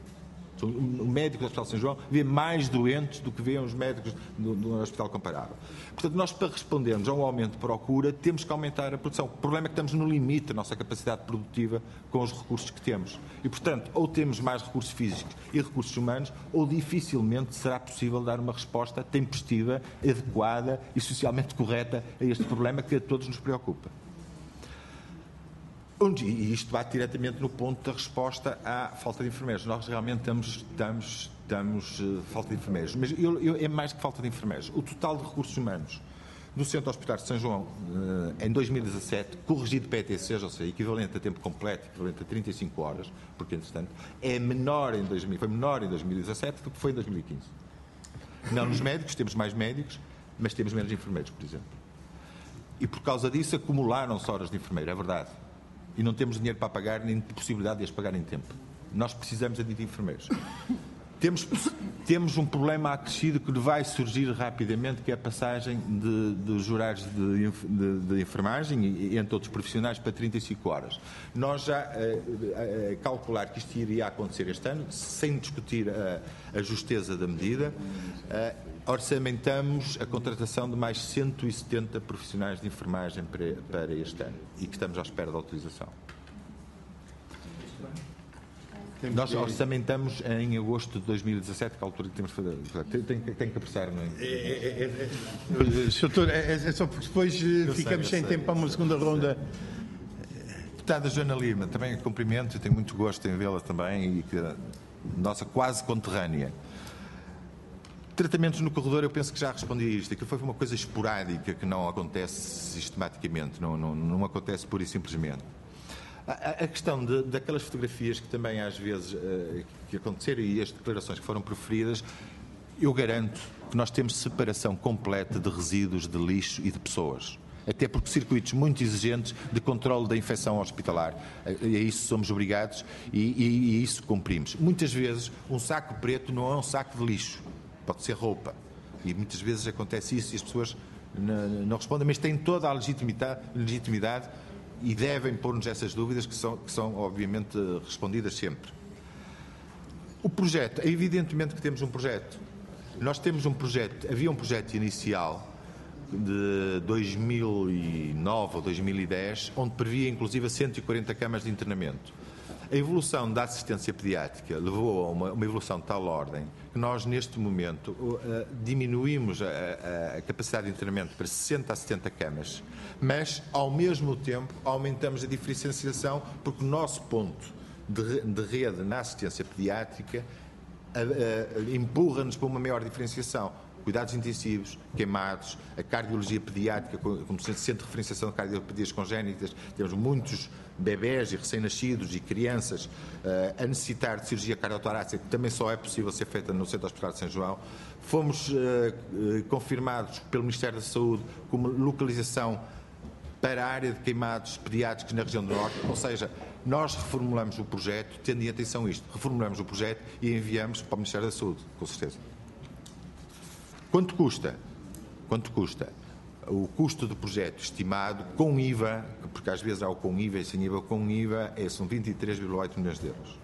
Speaker 7: O médico do Hospital São João vê mais doentes do que vêem os médicos do, do hospital comparável. Portanto, nós, para respondermos a um aumento de procura, temos que aumentar a produção. O problema é que estamos no limite da nossa capacidade produtiva com os recursos que temos. E, portanto, ou temos mais recursos físicos e recursos humanos, ou dificilmente será possível dar uma resposta tempestiva, adequada e socialmente correta a este problema que a todos nos preocupa. E isto bate diretamente no ponto da resposta à falta de enfermeiros. Nós realmente estamos, estamos, estamos uh, falta de enfermeiros. Mas eu, eu, é mais que falta de enfermeiros. O total de recursos humanos do Centro Hospitalar de São João, uh, em dois mil e dezassete, corrigido P T Cs, ou seja, equivalente a tempo completo, equivalente a trinta e cinco horas, porque, entretanto, é menor em dois mil, foi menor em dois mil e dezassete do que foi em dois mil e quinze. Não nos médicos, temos mais médicos, mas temos menos enfermeiros, por exemplo. E, por causa disso, acumularam-se horas de enfermeiro, é verdade. E não temos dinheiro para pagar, nem possibilidade de as pagar em tempo. Nós precisamos de enfermeiros. Temos, temos um problema acrescido que vai surgir rapidamente, que é a passagem de, dos horários de, de, de enfermagem, e, entre outros profissionais, para trinta e cinco horas. Nós já a, a, a calcular que isto iria acontecer este ano, sem discutir a, a justeza da medida, a, orçamentamos a contratação de mais cento e setenta profissionais de enfermagem para, para este ano, e que estamos à espera da autorização. Nós orçamentamos em agosto de dois mil e dezassete, que é a altura que temos que fazer. Tem, tem, tem que apressar, não é? é, é,
Speaker 1: é senhor Doutor, é, é só porque depois eu ficamos sei, sem sei. tempo para uma segunda ronda.
Speaker 7: Deputada Joana Lima, também cumprimento e tenho muito gosto em vê-la também, e que nossa quase conterrânea. Tratamentos no corredor, eu penso que já respondi a isto. Aquilo foi uma coisa esporádica que não acontece sistematicamente, não, não, não acontece pura e simplesmente. A, a questão de, daquelas fotografias que também às vezes uh, que aconteceram e as declarações que foram proferidas, eu garanto que nós temos separação completa de resíduos, de lixo e de pessoas. Até porque circuitos muito exigentes de controle da infecção hospitalar, a isso somos obrigados e, e, e isso cumprimos. Muitas vezes um saco preto não é um saco de lixo, pode ser roupa. E muitas vezes acontece isso e as pessoas não, não respondem, mas têm toda a legitimidade, legitimidade e devem pôr-nos essas dúvidas que são, que são, obviamente, respondidas sempre. O projeto, é evidentemente que temos um projeto. Nós temos um projeto, havia um projeto inicial de dois mil e nove ou dois mil e dez, onde previa inclusive cento e quarenta camas de internamento. A evolução da assistência pediátrica levou a uma, uma evolução de tal ordem que nós, neste momento, uh, diminuímos a, a, a capacidade de internamento para sessenta a setenta camas, mas, ao mesmo tempo, aumentamos a diferenciação porque o nosso ponto de, de rede na assistência pediátrica uh, uh, empurra-nos para uma maior diferenciação. Cuidados intensivos, queimados, a cardiologia pediátrica, como centro de referenciação de cardiopatias congénitas, temos muitos bebés e recém-nascidos e crianças uh, a necessitar de cirurgia cardiotorácica, que também só é possível ser feita no Centro Hospitalar de São João. Fomos uh, uh, confirmados pelo Ministério da Saúde como localização para a área de queimados pediátricos na região do Norte, ou seja, nós reformulamos o projeto, tendo em atenção isto, reformulamos o projeto e enviamos para o Ministério da Saúde, com certeza. Quanto custa? Quanto custa? O custo do projeto estimado com I V A, porque às vezes há o com I V A e sem I V A, com I V A é, são vinte e três vírgula oito milhões de euros.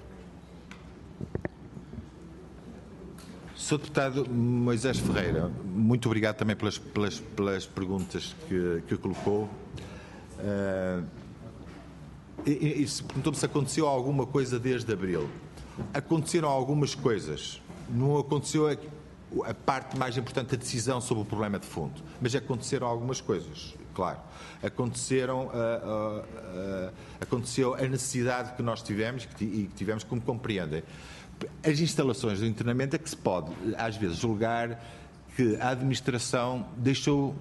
Speaker 7: senhor Deputado Moisés Ferreira, muito obrigado também pelas, pelas, pelas perguntas que, que colocou. Uh, e, e perguntou-me se aconteceu alguma coisa desde abril. Aconteceram algumas coisas. Não aconteceu a, a parte mais importante da decisão sobre o problema de fundo, mas aconteceram algumas coisas, claro. Aconteceram, uh, uh, uh, aconteceu a necessidade que nós tivemos e que tivemos, como compreendem. As instalações do internamento é que se pode, às vezes, julgar que a administração deixou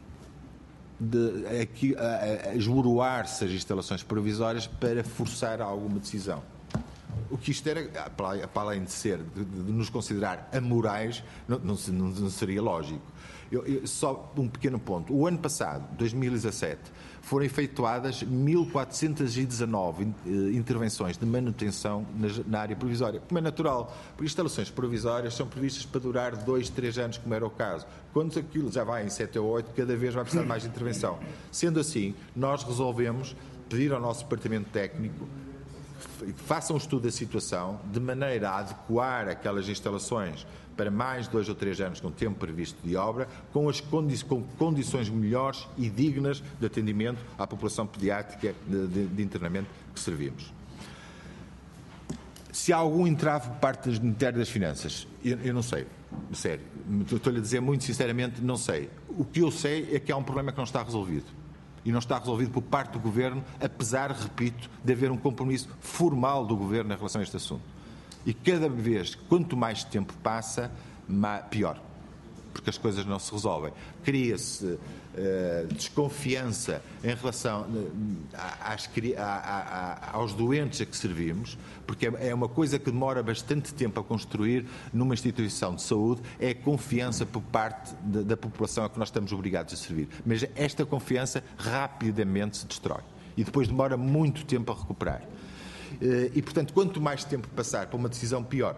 Speaker 7: de aqui, a, a esboroar-se as instalações provisórias para forçar alguma decisão. O que isto era, para além de ser, de, de nos considerar amorais, não, não, não seria lógico. Eu, eu, só um pequeno ponto. O ano passado, dois mil e dezassete, foram efetuadas mil quatrocentas e dezanove intervenções de manutenção na, na área provisória, como é natural, porque instalações provisórias são previstas para durar dois, três anos, como era o caso. Quando aquilo já vai em sete ou oito, cada vez vai precisar mais de intervenção. Sendo assim, nós resolvemos pedir ao nosso departamento técnico que façam um estudo da situação, de maneira a adequar aquelas instalações para mais dois ou três anos com tempo previsto de obra, com as condi com condições melhores e dignas de atendimento à população pediátrica de, de, de internamento que servimos. Se há algum entrave por parte do Ministério das Finanças, eu, eu não sei, sério, estou-lhe a dizer muito sinceramente, não sei. O que eu sei é que há um problema que não está resolvido. E não está resolvido por parte do Governo, apesar, repito, de haver um compromisso formal do Governo em relação a este assunto. E cada vez, quanto mais tempo passa, pior, porque as coisas não se resolvem. Cria-se uh, desconfiança em relação uh, às, a, a, a, aos doentes a que servimos, porque é uma coisa que demora bastante tempo a construir numa instituição de saúde, é a confiança por parte de, da população a que nós estamos obrigados a servir. Mas esta confiança rapidamente se destrói e depois demora muito tempo a recuperar. E, portanto, quanto mais tempo passar para uma decisão, pior.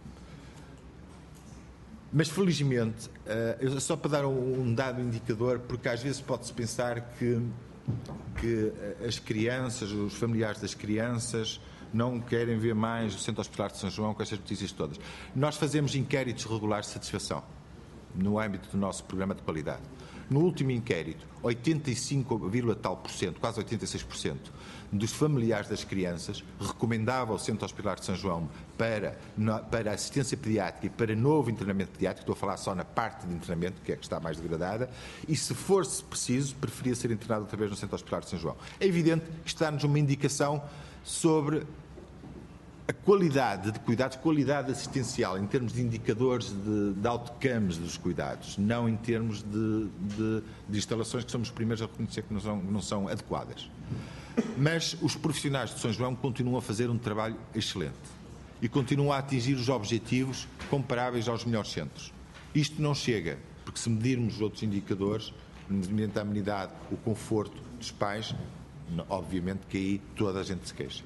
Speaker 7: Mas, felizmente, só para dar um dado indicador, porque às vezes pode-se pensar que, que as crianças, os familiares das crianças, não querem ver mais o Centro Hospitalar de São João com estas notícias todas. Nós fazemos inquéritos regulares de satisfação no âmbito do nosso programa de qualidade. No último inquérito, oitenta e cinco, tal por cento, quase oitenta e seis por cento, dos familiares das crianças recomendava ao Centro Hospitalar de São João para, para assistência pediátrica e para novo internamento pediátrico, estou a falar só na parte de internamento, que é que está mais degradada, e se fosse preciso, preferia ser internado outra vez no Centro Hospitalar de São João. É evidente que está-nos uma indicação sobre a qualidade de cuidados, qualidade assistencial, em termos de indicadores de, de outcomes dos cuidados, não em termos de, de, de instalações que somos os primeiros a reconhecer que não são, não são adequadas. Mas os profissionais de São João continuam a fazer um trabalho excelente e continuam a atingir os objetivos comparáveis aos melhores centros. Isto não chega, porque se medirmos outros indicadores, mediante a amenidade, o conforto dos pais, obviamente que aí toda a gente se queixa.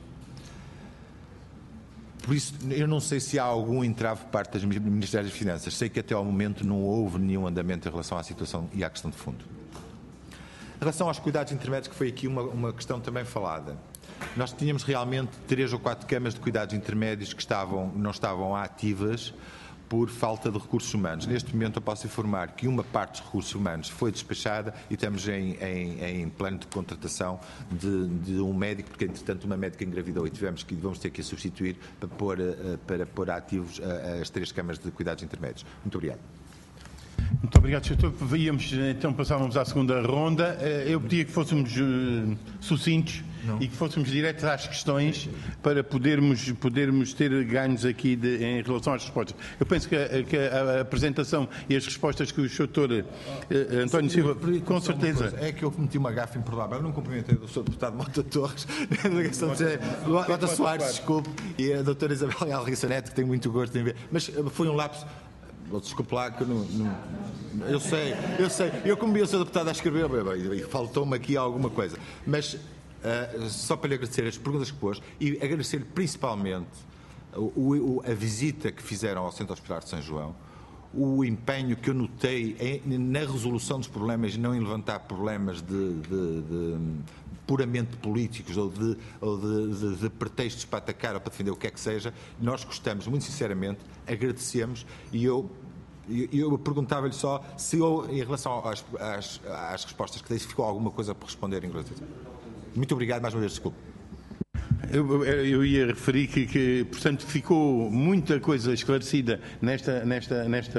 Speaker 7: Por isso, eu não sei se há algum entrave por parte das Ministérios das Finanças. Sei que até ao momento não houve nenhum andamento em relação à situação e à questão de fundo. Em relação aos cuidados intermédios, que foi aqui uma, uma questão também falada, nós tínhamos realmente três ou quatro camas de cuidados intermédios que estavam, não estavam ativas por falta de recursos humanos. Neste momento eu posso informar que uma parte dos recursos humanos foi despachada e estamos em, em, em plano de contratação de, de um médico, porque entretanto uma médica engravidou e tivemos que, vamos ter que a substituir para pôr, para pôr ativos as três câmaras de cuidados intermédios. Muito obrigado.
Speaker 1: Muito obrigado, doutor. Íamos, então passávamos à segunda ronda. Eu pedia que fôssemos uh, sucintos Não. e que fôssemos diretos às questões para podermos, podermos ter ganhos aqui de, em relação às respostas. Eu penso que a, que a apresentação e as respostas que o doutor uh, António Silva, com certeza...
Speaker 7: É que eu cometi uma gafe imperdoável. Eu não cumprimentei o senhor deputado Mota Torres, da delegação de Mota Soares, desculpe, e a doutora Isabel Alriça Neto, que tenho muito gosto em ver. Mas foi um lapso... Desculpe lá que eu não, não... Eu sei, eu sei. Eu, como eu sou deputado a escrever, faltou-me aqui alguma coisa. Mas uh, só para lhe agradecer as perguntas que pôs e agradecer principalmente o, o, a visita que fizeram ao Centro Hospitalar de São João, o empenho que eu notei em, na resolução dos problemas, não em levantar problemas de... de, de puramente políticos ou, de, ou de, de, de pretextos para atacar ou para defender o que é que seja. Nós gostamos, muito sinceramente, agradecemos e eu, eu, eu perguntava-lhe só se eu, em relação às, às, às respostas que dei, se ficou alguma coisa para responder em inglês. Muito obrigado, mais uma vez, desculpe.
Speaker 1: Eu, eu ia referir que, que, portanto, ficou muita coisa esclarecida nesta, nesta, nesta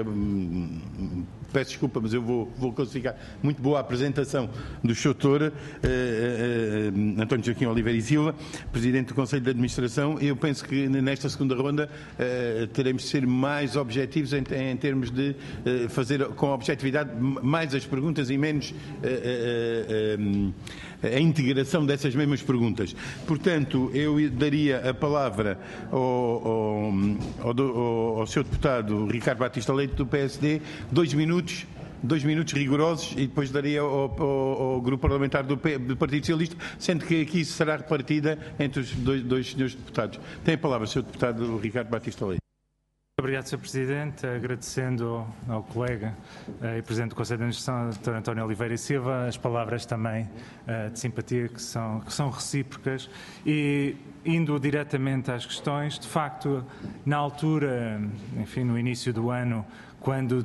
Speaker 1: peço desculpa, mas eu vou, vou classificar, muito boa apresentação do doutor uh, uh, António Joaquim Oliveira e Silva, Presidente do Conselho de Administração. Eu penso que nesta segunda ronda uh, teremos de ser mais objetivos em, em termos de uh, fazer com objetividade mais as perguntas e menos uh, uh, uh, a integração dessas mesmas perguntas. Portanto, eu daria a palavra ao, ao, ao, ao senhor deputado Ricardo Batista Leite, do P S D, dois minutos, dois minutos rigorosos, e depois daria ao, ao, ao grupo parlamentar do, P, do Partido Socialista, sendo que aqui será repartida entre os dois, dois senhores deputados. Tem a palavra o senhor deputado Ricardo Batista Leite.
Speaker 3: Obrigado, senhor Presidente. Agradecendo ao colega e Presidente do Conselho de Administração, doutor António Oliveira e Silva, as palavras também de simpatia que são, que são recíprocas. E indo diretamente às questões, de facto, na altura, enfim, no início do ano, quando,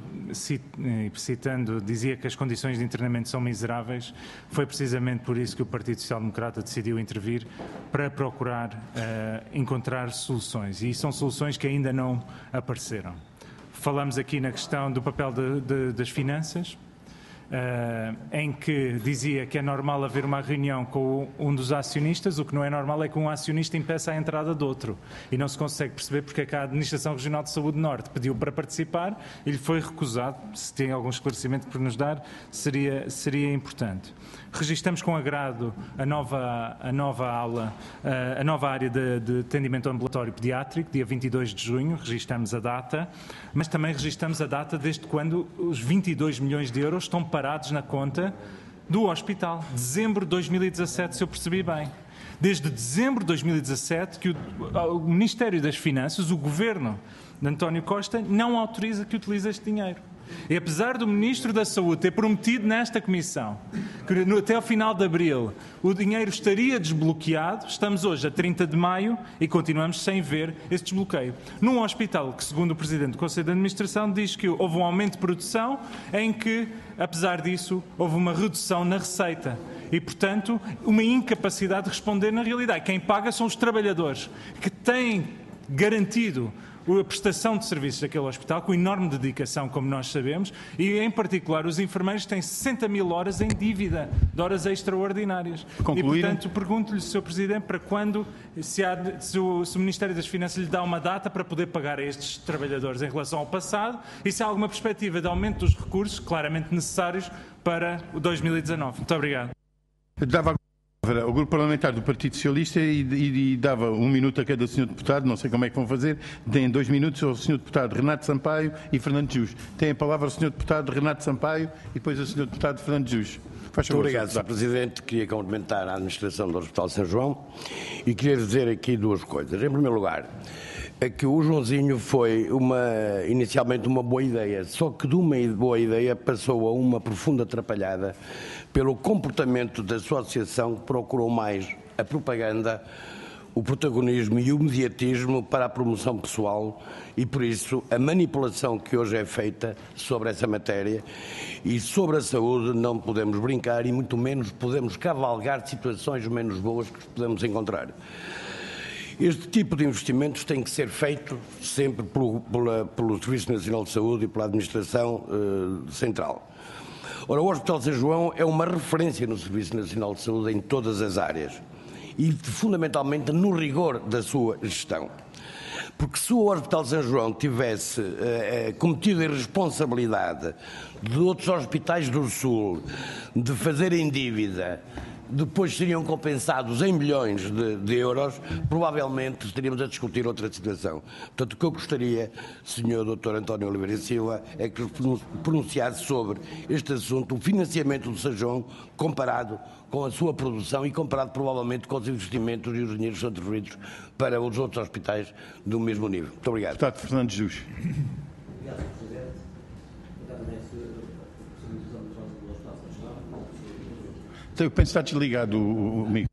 Speaker 3: citando, dizia que as condições de internamento são miseráveis, foi precisamente por isso que o Partido Social Democrata decidiu intervir para procurar uh, encontrar soluções. E são soluções que ainda não apareceram. Falamos aqui na questão do papel de, de, das finanças, Uh, em que dizia que é normal haver uma reunião com um dos acionistas. O que não é normal é que um acionista impeça a entrada de outro. E não se consegue perceber porque é que a Administração Regional de Saúde Norte pediu para participar e lhe foi recusado. Se tem algum esclarecimento por nos dar, seria, seria importante. Registramos com agrado a nova, a nova aula, uh, a nova área de, de atendimento ambulatório pediátrico, dia vinte e dois de junho, registramos a data, mas também registramos a data desde quando os vinte e dois milhões de euros estão parados na conta do hospital. Dezembro de dois mil e dezassete, se eu percebi bem. Desde dezembro de dois mil e dezassete que o, o Ministério das Finanças, o Governo de António Costa, não autoriza que utilize este dinheiro. E apesar do Ministro da Saúde ter prometido nesta Comissão que no, até ao final de abril o dinheiro estaria desbloqueado, estamos hoje a trinta de maio e continuamos sem ver esse desbloqueio. Num hospital que, segundo o Presidente do Conselho de Administração, diz que houve um aumento de produção em que, apesar disso, houve uma redução na receita. E, portanto, uma incapacidade de responder na realidade. Quem paga são os trabalhadores que têm garantido a prestação de serviços daquele hospital, com enorme dedicação, como nós sabemos, e, em particular, os enfermeiros têm sessenta mil horas em dívida de horas extraordinárias.
Speaker 1: Concluir.
Speaker 3: E, portanto, pergunto-lhe, senhor Presidente, para quando, se, há, se, o, se o Ministério das Finanças lhe dá uma data para poder pagar a estes trabalhadores em relação ao passado, e se há alguma perspectiva de aumento dos recursos, claramente necessários, para o dois mil e dezanove. Muito obrigado.
Speaker 1: Dava o Grupo Parlamentar do Partido Socialista e, e, e dava um minuto a cada senhor deputado, não sei como é que vão fazer, tem dois minutos ao senhor deputado Renato Sampaio e Fernando Jus. Tem a palavra o senhor deputado Renato Sampaio e depois o senhor deputado Fernando Jus. Faz favor,
Speaker 8: muito obrigado, senhor Presidente. Queria cumprimentar a administração do Hospital de São João e queria dizer aqui duas coisas. Em primeiro lugar, é que o Joãozinho foi uma, inicialmente uma boa ideia, só que de uma boa ideia passou a uma profunda atrapalhada pelo comportamento da sua associação, que procurou mais a propaganda o protagonismo e o mediatismo para a promoção pessoal e, por isso, a manipulação que hoje é feita sobre essa matéria e sobre a saúde não podemos brincar e muito menos podemos cavalgar situações menos boas que podemos encontrar. Este tipo de investimentos tem que ser feito sempre pelo, pela, pelo Serviço Nacional de Saúde e pela Administração uh, Central. Ora, o Hospital de São João é uma referência no Serviço Nacional de Saúde em todas as áreas e fundamentalmente no rigor da sua gestão. Porque se o Hospital de São João tivesse uh, cometido a irresponsabilidade de outros hospitais do Sul de fazerem dívida, depois seriam compensados em milhões de, de euros, provavelmente estaríamos a discutir outra situação. Portanto, o que eu gostaria, senhor doutor António Oliveira Silva, é que pronunciasse sobre este assunto, o financiamento do São João, comparado com a sua produção e comparado provavelmente com os investimentos e os dinheiros que são atribuídos para os outros hospitais do mesmo nível. Muito obrigado.
Speaker 1: Deputado Fernando Jus.
Speaker 9: Obrigado, Presidente.
Speaker 1: Eu penso que está desligado o, o micro.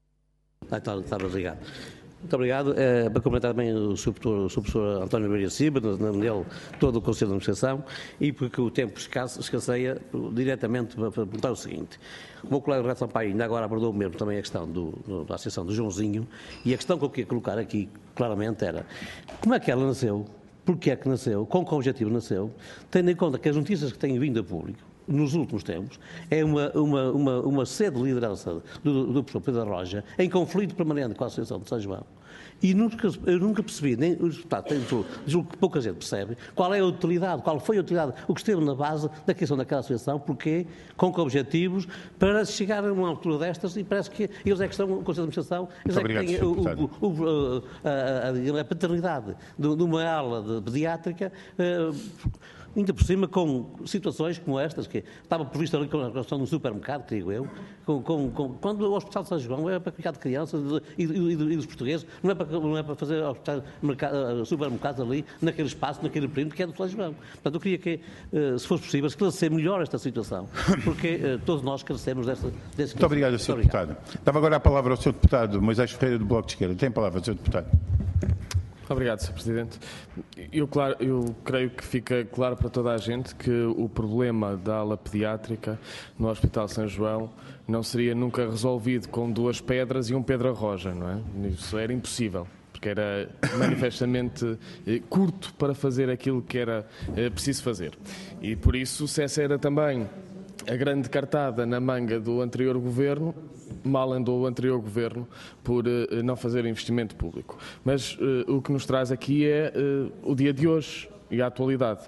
Speaker 9: Ah, está, está desligado. Muito obrigado. É, para comentar também o Sr Professor António Oliveira Silva, nele todo o Conselho de Administração, e porque o tempo escasseia diretamente para perguntar o seguinte. O meu colega Renato Sampaio ainda agora abordou mesmo também a questão do, do, da Associação do Joãozinho, e a questão que eu queria colocar aqui claramente era como é que ela nasceu, porque é que nasceu, com que objetivo nasceu, tendo em conta que as notícias que têm vindo a público nos últimos tempos, é uma, uma, uma, uma sede de liderança do, do professor Pedro Roja, em conflito permanente com a Associação de São João. E nunca, eu nunca percebi, nem os deputados, julgo que pouca gente percebe, qual é a utilidade, qual foi a utilidade, o que esteve na base da questão daquela associação, porque, com que objetivos, para chegar a uma altura destas, e parece que eles é que estão, o Conselho de Administração, eles é que têm o, o, o, a, a, a paternidade de, de uma ala de pediátrica, uh, ainda por cima com situações como estas, que estava previsto ali com a questão de um supermercado, creio eu, com, com, com, quando o Hospital de São João é para cuidar de crianças e, e, e dos portugueses, não é para, não é para fazer mercado, supermercados ali, naquele espaço, naquele perímetro que é do São João. Portanto, eu queria que, se fosse possível, esclarecer melhor esta situação, porque todos nós carecemos desta... Desse
Speaker 1: Muito obrigado, senhor Deputado. Dava agora a palavra ao senhor Deputado Moisés Ferreira, do Bloco de Esquerda. Tem a palavra, senhor Deputado.
Speaker 5: Obrigado, senhor Presidente. Eu, claro, eu creio que fica claro para toda a gente que o problema da ala pediátrica no Hospital São João não seria nunca resolvido com duas pedras e um Pedro Roja, não é? Isso era impossível, porque era manifestamente eh, curto para fazer aquilo que era eh, preciso fazer. E por isso, se essa era também a grande cartada na manga do anterior governo, mal andou o anterior governo por uh, não fazer investimento público. Mas uh, o que nos traz aqui é uh, o dia de hoje e a atualidade.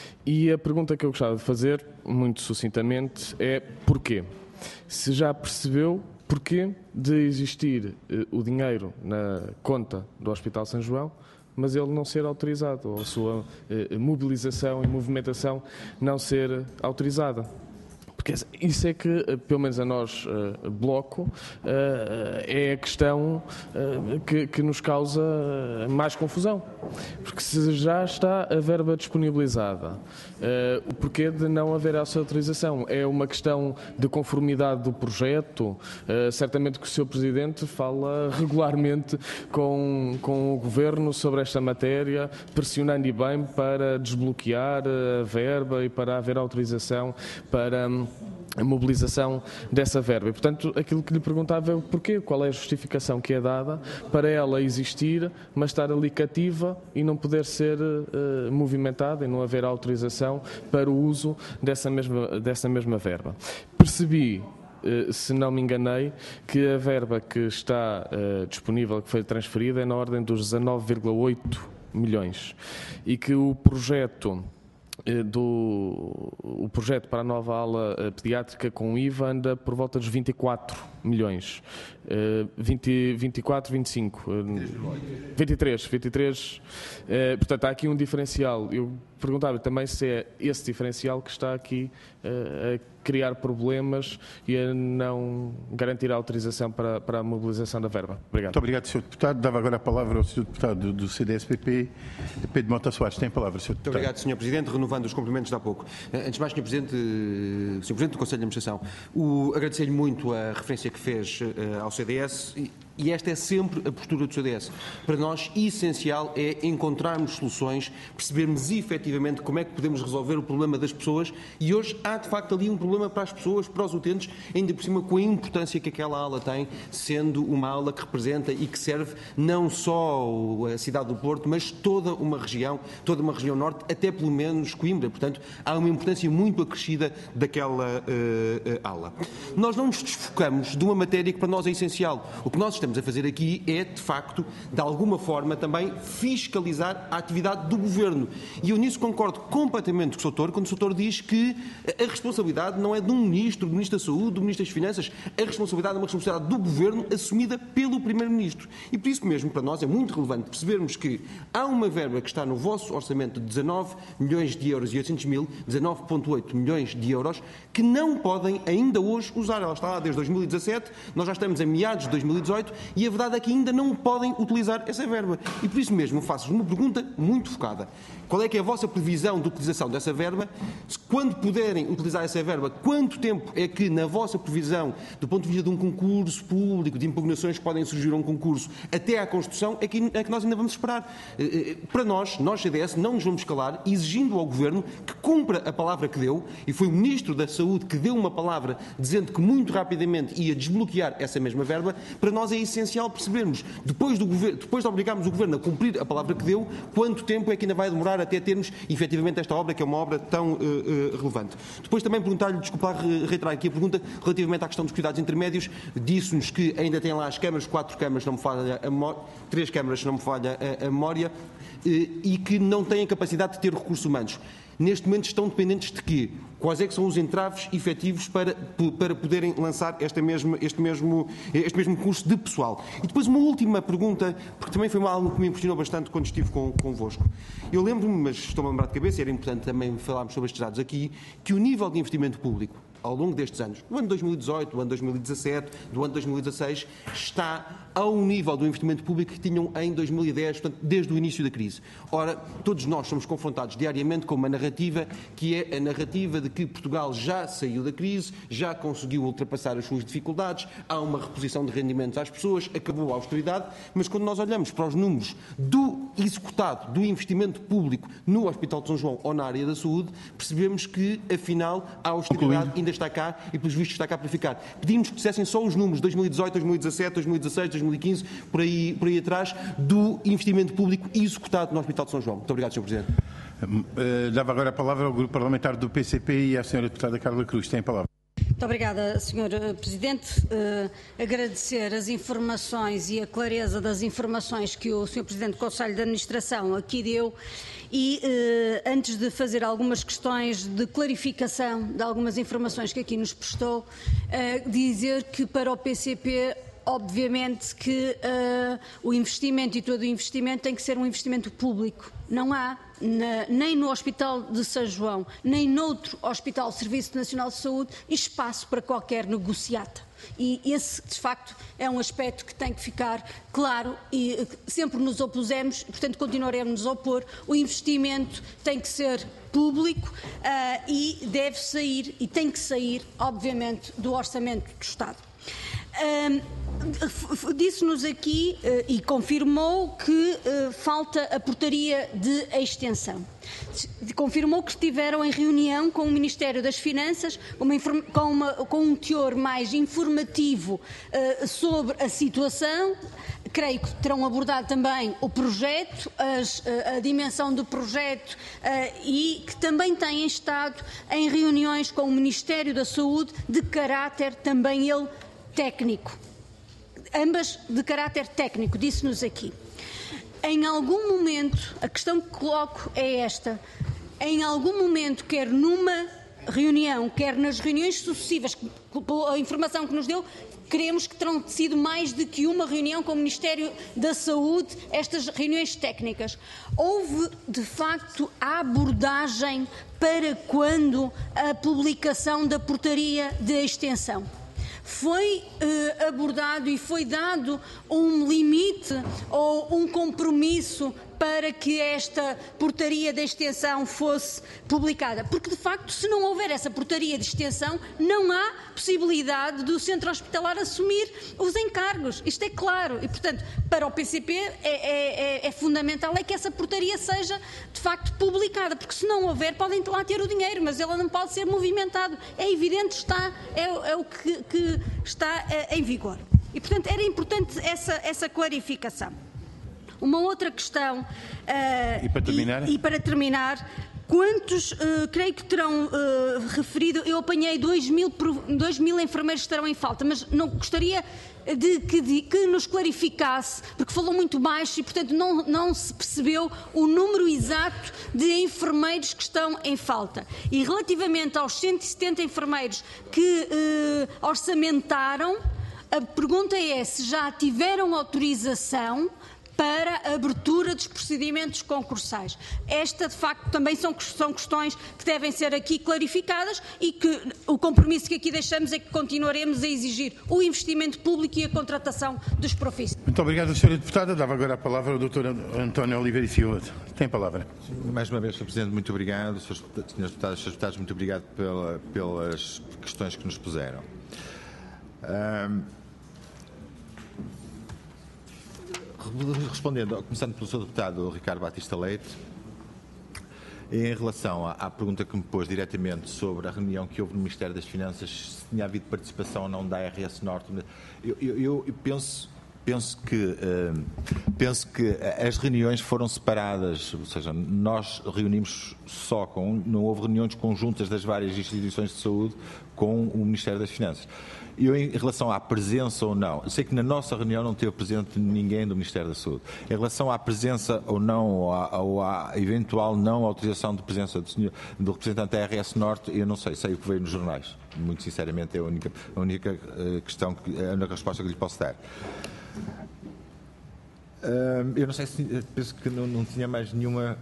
Speaker 5: E a pergunta que eu gostava de fazer, muito sucintamente, é porquê? Se já percebeu porquê de existir uh, o dinheiro na conta do Hospital São João, mas ele não ser autorizado, ou a sua uh, mobilização e movimentação não ser autorizada. Porque isso é que, pelo menos a nós, uh, Bloco, uh, é a questão uh, que, que nos causa mais confusão. Porque se já está a verba disponibilizada, uh, o porquê de não haver essa autorização? É uma questão de conformidade do projeto? Uh, certamente que o senhor Presidente fala regularmente com, com o Governo sobre esta matéria, pressionando e bem para desbloquear a verba e para haver autorização para a mobilização dessa verba. E, portanto, aquilo que lhe perguntava é o porquê, qual é a justificação que é dada para ela existir, mas estar ali cativa e não poder ser uh, movimentada e não haver autorização para o uso dessa mesma, dessa mesma verba. Percebi, uh, se não me enganei, que a verba que está uh, disponível, que foi transferida, é na ordem dos dezanove vírgula oito milhões e que o projeto Do, o projeto para a nova ala pediátrica com I V A anda por volta dos vinte e quatro milhões, vinte, vinte e quatro, vinte e cinco, vinte e três, vinte e três, portanto há aqui um diferencial. Eu perguntava também se é esse diferencial que está aqui a criar problemas e a não garantir a autorização para, para a mobilização da verba. Obrigado.
Speaker 1: Muito obrigado, senhor Deputado. Dava agora a palavra ao senhor Deputado do C D S P P, Pedro Mota Soares. Tem a palavra, senhor Deputado.
Speaker 6: Muito obrigado, senhor Presidente. Renovando os cumprimentos de há pouco. Antes de mais, senhor Presidente, senhor Presidente do Conselho de Administração, agradecer-lhe muito a referência que fez ao C D S e E esta é sempre a postura do C D S. Para nós, essencial é encontrarmos soluções, percebermos efetivamente como é que podemos resolver o problema das pessoas, e hoje há de facto ali um problema para as pessoas, para os utentes, ainda por cima com a importância que aquela ala tem, sendo uma ala que representa e que serve não só a cidade do Porto, mas toda uma região, toda uma região norte, até pelo menos Coimbra. Portanto, há uma importância muito acrescida daquela uh, uh, ala. Nós não nos desfocamos de uma matéria que para nós é essencial. O que nós estamos a fazer aqui é, de facto, de alguma forma também fiscalizar a atividade do Governo. E eu nisso concordo completamente com o doutor quando o doutor diz que a responsabilidade não é de um Ministro, do Ministro da Saúde, do Ministro das Finanças, a responsabilidade é uma responsabilidade do Governo assumida pelo Primeiro-Ministro. E por isso mesmo, para nós é muito relevante percebermos que há uma verba que está no vosso orçamento de dezanove milhões de euros e oitocentos mil, dezanove vírgula oito milhões de euros, que não podem ainda hoje usar. Ela está lá desde dois mil e dezassete, nós já estamos a meados de dois mil e dezoito e a verdade é que ainda não podem utilizar essa verba. E por isso mesmo faço-vos uma pergunta muito focada. Qual é que é a vossa previsão de utilização dessa verba? Quando puderem utilizar essa verba, quanto tempo é que na vossa previsão, do ponto de vista de um concurso público, de impugnações que podem surgir a um concurso, até à construção, é que, é que nós ainda vamos esperar? Para nós, nós C D S, não nos vamos calar, exigindo ao Governo que cumpra a palavra que deu, e foi o Ministro da Saúde que deu uma palavra dizendo que muito rapidamente ia desbloquear essa mesma verba. Para nós é essencial percebermos, depois, do governo, depois de obrigarmos o Governo a cumprir a palavra que deu, quanto tempo é que ainda vai demorar até termos efetivamente esta obra, que é uma obra tão uh, uh, relevante. Depois também perguntar-lhe, desculpar reiterar aqui a pergunta, relativamente à questão dos cuidados intermédios, disse-nos que ainda tem lá as câmaras, quatro câmaras, não me falha a memória, três câmaras, não me falha a, a memória, uh, e que não têm a capacidade de ter recursos humanos. Neste momento estão dependentes de quê? Quais é que são os entraves efetivos para, para poderem lançar esta mesma, este, mesmo, este mesmo curso de pessoal? E depois uma última pergunta, porque também foi algo que me impressionou bastante quando estive com, convosco. Eu lembro-me, mas estou-me a lembrar de cabeça, era importante também falarmos sobre estes dados aqui, que o nível de investimento público ao longo destes anos, do ano dois mil e dezoito, do ano dois mil e dezassete, do ano dois mil e dezasseis, está ao nível do investimento público que tinham em dois mil e dez, portanto, desde o início da crise. Ora, todos nós somos confrontados diariamente com uma narrativa que é a narrativa de que Portugal já saiu da crise, já conseguiu ultrapassar as suas dificuldades, há uma reposição de rendimentos às pessoas, acabou a austeridade, mas quando nós olhamos para os números do executado, do investimento público no Hospital de São João ou na área da saúde, percebemos que, afinal, a austeridade ainda está cá e, pelos vistos, está cá para ficar. Pedimos que dissessem só os números de dois mil e dezoito, dois mil e dezassete, dois mil e dezasseis, dois mil e quinze, por aí, por aí atrás, do investimento público executado no Hospital de São João. Muito obrigado, senhor Presidente.
Speaker 1: Uh, dava agora a palavra ao Grupo Parlamentar do P C P e à senhora Deputada Carla Cruz. Tem a palavra.
Speaker 2: Muito obrigada, senhor Presidente. Uh, agradecer as informações e a clareza das informações que o senhor Presidente do Conselho de Administração aqui deu e, uh, antes de fazer algumas questões de clarificação de algumas informações que aqui nos prestou, uh, dizer que para o P C P, obviamente que uh, o investimento e todo o investimento tem que ser um investimento público. Não há, na, nem no Hospital de São João, nem noutro Hospital Serviço Nacional de Saúde, espaço para qualquer negociata. E esse, de facto, é um aspecto que tem que ficar claro e sempre nos opusemos, portanto continuaremos a opor. O investimento tem que ser público uh, e deve sair, e tem que sair, obviamente, do orçamento do Estado. Um, Disse-nos aqui uh, e confirmou que uh, falta a portaria de extensão. Confirmou que estiveram em reunião com o Ministério das Finanças, uma, com, uma, com um teor mais informativo uh, sobre a situação. Creio que terão abordado também o projeto, as, a dimensão do projeto uh, e que também têm estado em reuniões com o Ministério da Saúde de caráter também ele técnico. Ambas de caráter técnico, disse-nos aqui. Em algum momento, a questão que coloco é esta, em algum momento, quer numa reunião, quer nas reuniões sucessivas, pela informação que nos deu, queremos que terão sido mais do que uma reunião com o Ministério da Saúde, estas reuniões técnicas. Houve, de facto, a abordagem para quando a publicação da portaria de extensão? Foi eh, abordado e foi dado um limite ou um compromisso para que esta portaria de extensão fosse publicada. Porque, de facto, se não houver essa portaria de extensão, não há possibilidade do centro hospitalar assumir os encargos. Isto é claro. E, portanto, para o P C P é, é, é fundamental é que essa portaria seja, de facto, publicada. Porque se não houver, podem lá ter o dinheiro, mas ela não pode ser movimentado. É evidente, está, é, é o que, que está é, em vigor. E, portanto, era importante essa, essa clarificação. Uma outra questão, uh,
Speaker 1: e, para terminar?
Speaker 2: e, e para terminar, quantos, uh, creio que terão uh, referido, eu apanhei dois mil, dois mil enfermeiros que estarão em falta, mas não gostaria de que, de que nos clarificasse, porque falou muito baixo e, portanto, não, não se percebeu o número exato de enfermeiros que estão em falta. E relativamente aos cento e setenta enfermeiros que uh, orçamentaram, a pergunta é se já tiveram autorização para a abertura dos procedimentos concursais. Esta, de facto, também são, são questões que devem ser aqui clarificadas e que o compromisso que aqui deixamos é que continuaremos a exigir o investimento público e a contratação dos profissionais.
Speaker 1: Muito obrigado, senhora Deputada. Dava agora a palavra ao doutor António Oliveira e Silva. Tem a palavra.
Speaker 7: Mais uma vez, senhor Presidente, muito obrigado. senhores Deputados, senhores Deputados, muito obrigado pela, pelas questões que nos puseram. Um, Respondendo, começando pelo senhor Deputado Ricardo Batista Leite, em relação à, à pergunta que me pôs diretamente sobre a reunião que houve no Ministério das Finanças, se tinha havido participação ou não da R S Norte, eu, eu, eu penso, penso, que, uh, penso que as reuniões foram separadas, ou seja, nós reunimos só com, não houve reuniões conjuntas das várias instituições de saúde com o Ministério das Finanças. Eu, em relação à presença ou não, eu sei que na nossa reunião não teve presente ninguém do Ministério da Saúde. Em relação à presença ou não, ou à, ou à eventual não autorização de presença do, senhor, do representante da R S Norte, eu não sei, sei o que veio nos jornais. Muito sinceramente é a única, a única questão, a única resposta que lhe posso dar. Uh, eu não sei se, penso que não, não tinha mais nenhuma...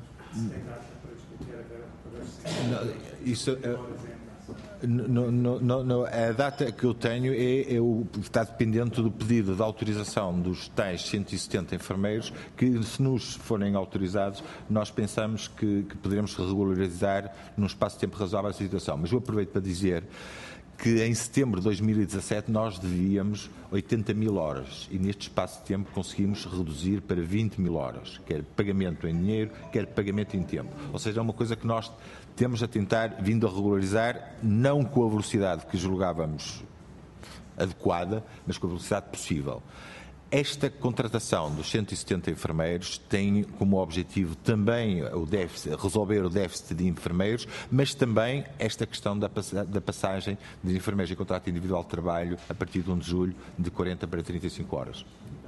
Speaker 7: Não, isso... Uh, No, no, no, no, a data que eu tenho é, é o, está dependente do pedido de autorização dos tais cento e setenta enfermeiros que, se nos forem autorizados, nós pensamos que, que poderemos regularizar num espaço de tempo razoável a situação. Mas eu aproveito para dizer que em setembro de dois mil e dezassete nós devíamos oitenta mil horas e neste espaço de tempo conseguimos reduzir para vinte mil horas, quer pagamento em dinheiro, quer pagamento em tempo. Ou seja, é uma coisa que nós temos a tentar, vindo a regularizar, não com a velocidade que julgávamos adequada, mas com a velocidade possível. Esta contratação dos cento e setenta enfermeiros tem como objetivo também o déficit, resolver o déficit de enfermeiros, mas também esta questão da passagem de enfermeiros em contrato individual de trabalho a partir de um de julho de quarenta para trinta e cinco horas.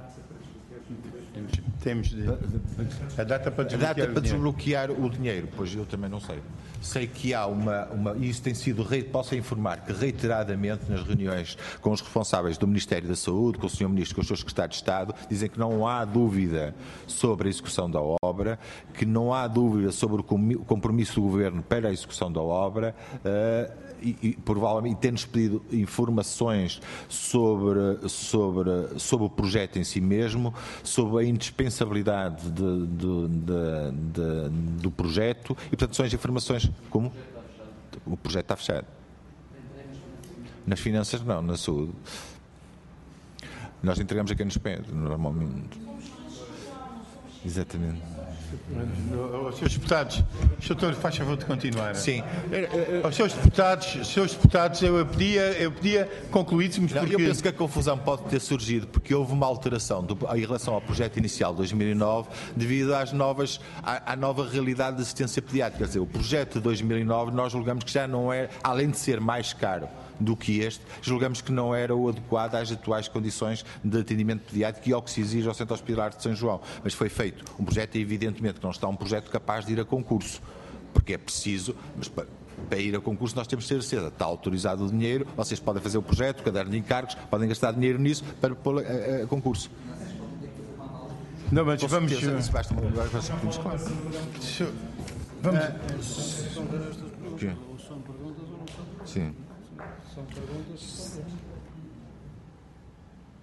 Speaker 1: Temos de... a data para desbloquear,
Speaker 7: a data para
Speaker 1: o,
Speaker 7: desbloquear o dinheiro, pois eu também não sei. Sei que há uma, uma e isso tem sido, posso informar que reiteradamente nas reuniões com os responsáveis do Ministério da Saúde, com o senhor Ministro, com os seus secretários de Estado, dizem que não há dúvida sobre a execução da obra, que não há dúvida sobre o compromisso do Governo para a execução da obra, uh, E, e provavelmente tem-nos pedido informações sobre, sobre, sobre o projeto em si mesmo, sobre a indispensabilidade de, de, de, de, do projeto e, portanto, são as informações como o projeto está fechado. Nas finanças não, na saúde. Nós entregamos a quem nos pede, normalmente. Exatamente.
Speaker 1: Aos seus deputados, doutor, faz favor de continuar.
Speaker 7: Sim.
Speaker 1: Aos seus deputados, seus deputados eu pedia, eu pedia concluíssemos porque...
Speaker 7: Eu penso que a confusão pode ter surgido porque houve uma alteração do, em relação ao projeto inicial de dois mil e nove devido às novas, à, à nova realidade de assistência pediátrica. Quer dizer, o projeto de dois mil e nove nós julgamos que já não é, além de ser mais caro do que este, julgamos que não era o adequado às atuais condições de atendimento pediátrico e ao que se exige ao Centro Hospitalar de São João. Mas foi feito um projeto, evidentemente, que não está um projeto capaz de ir a concurso, porque é preciso, mas para, para ir a concurso nós temos de ter certeza, está autorizado o dinheiro, vocês podem fazer o projeto, o caderno de encargos, podem gastar dinheiro nisso para pôr a, a, a concurso.
Speaker 1: Não, mas
Speaker 7: Com
Speaker 1: vamos...
Speaker 7: certeza, isso basta uma coisa claro.
Speaker 1: Vamos...
Speaker 7: O quê? Sim.
Speaker 10: São perguntas.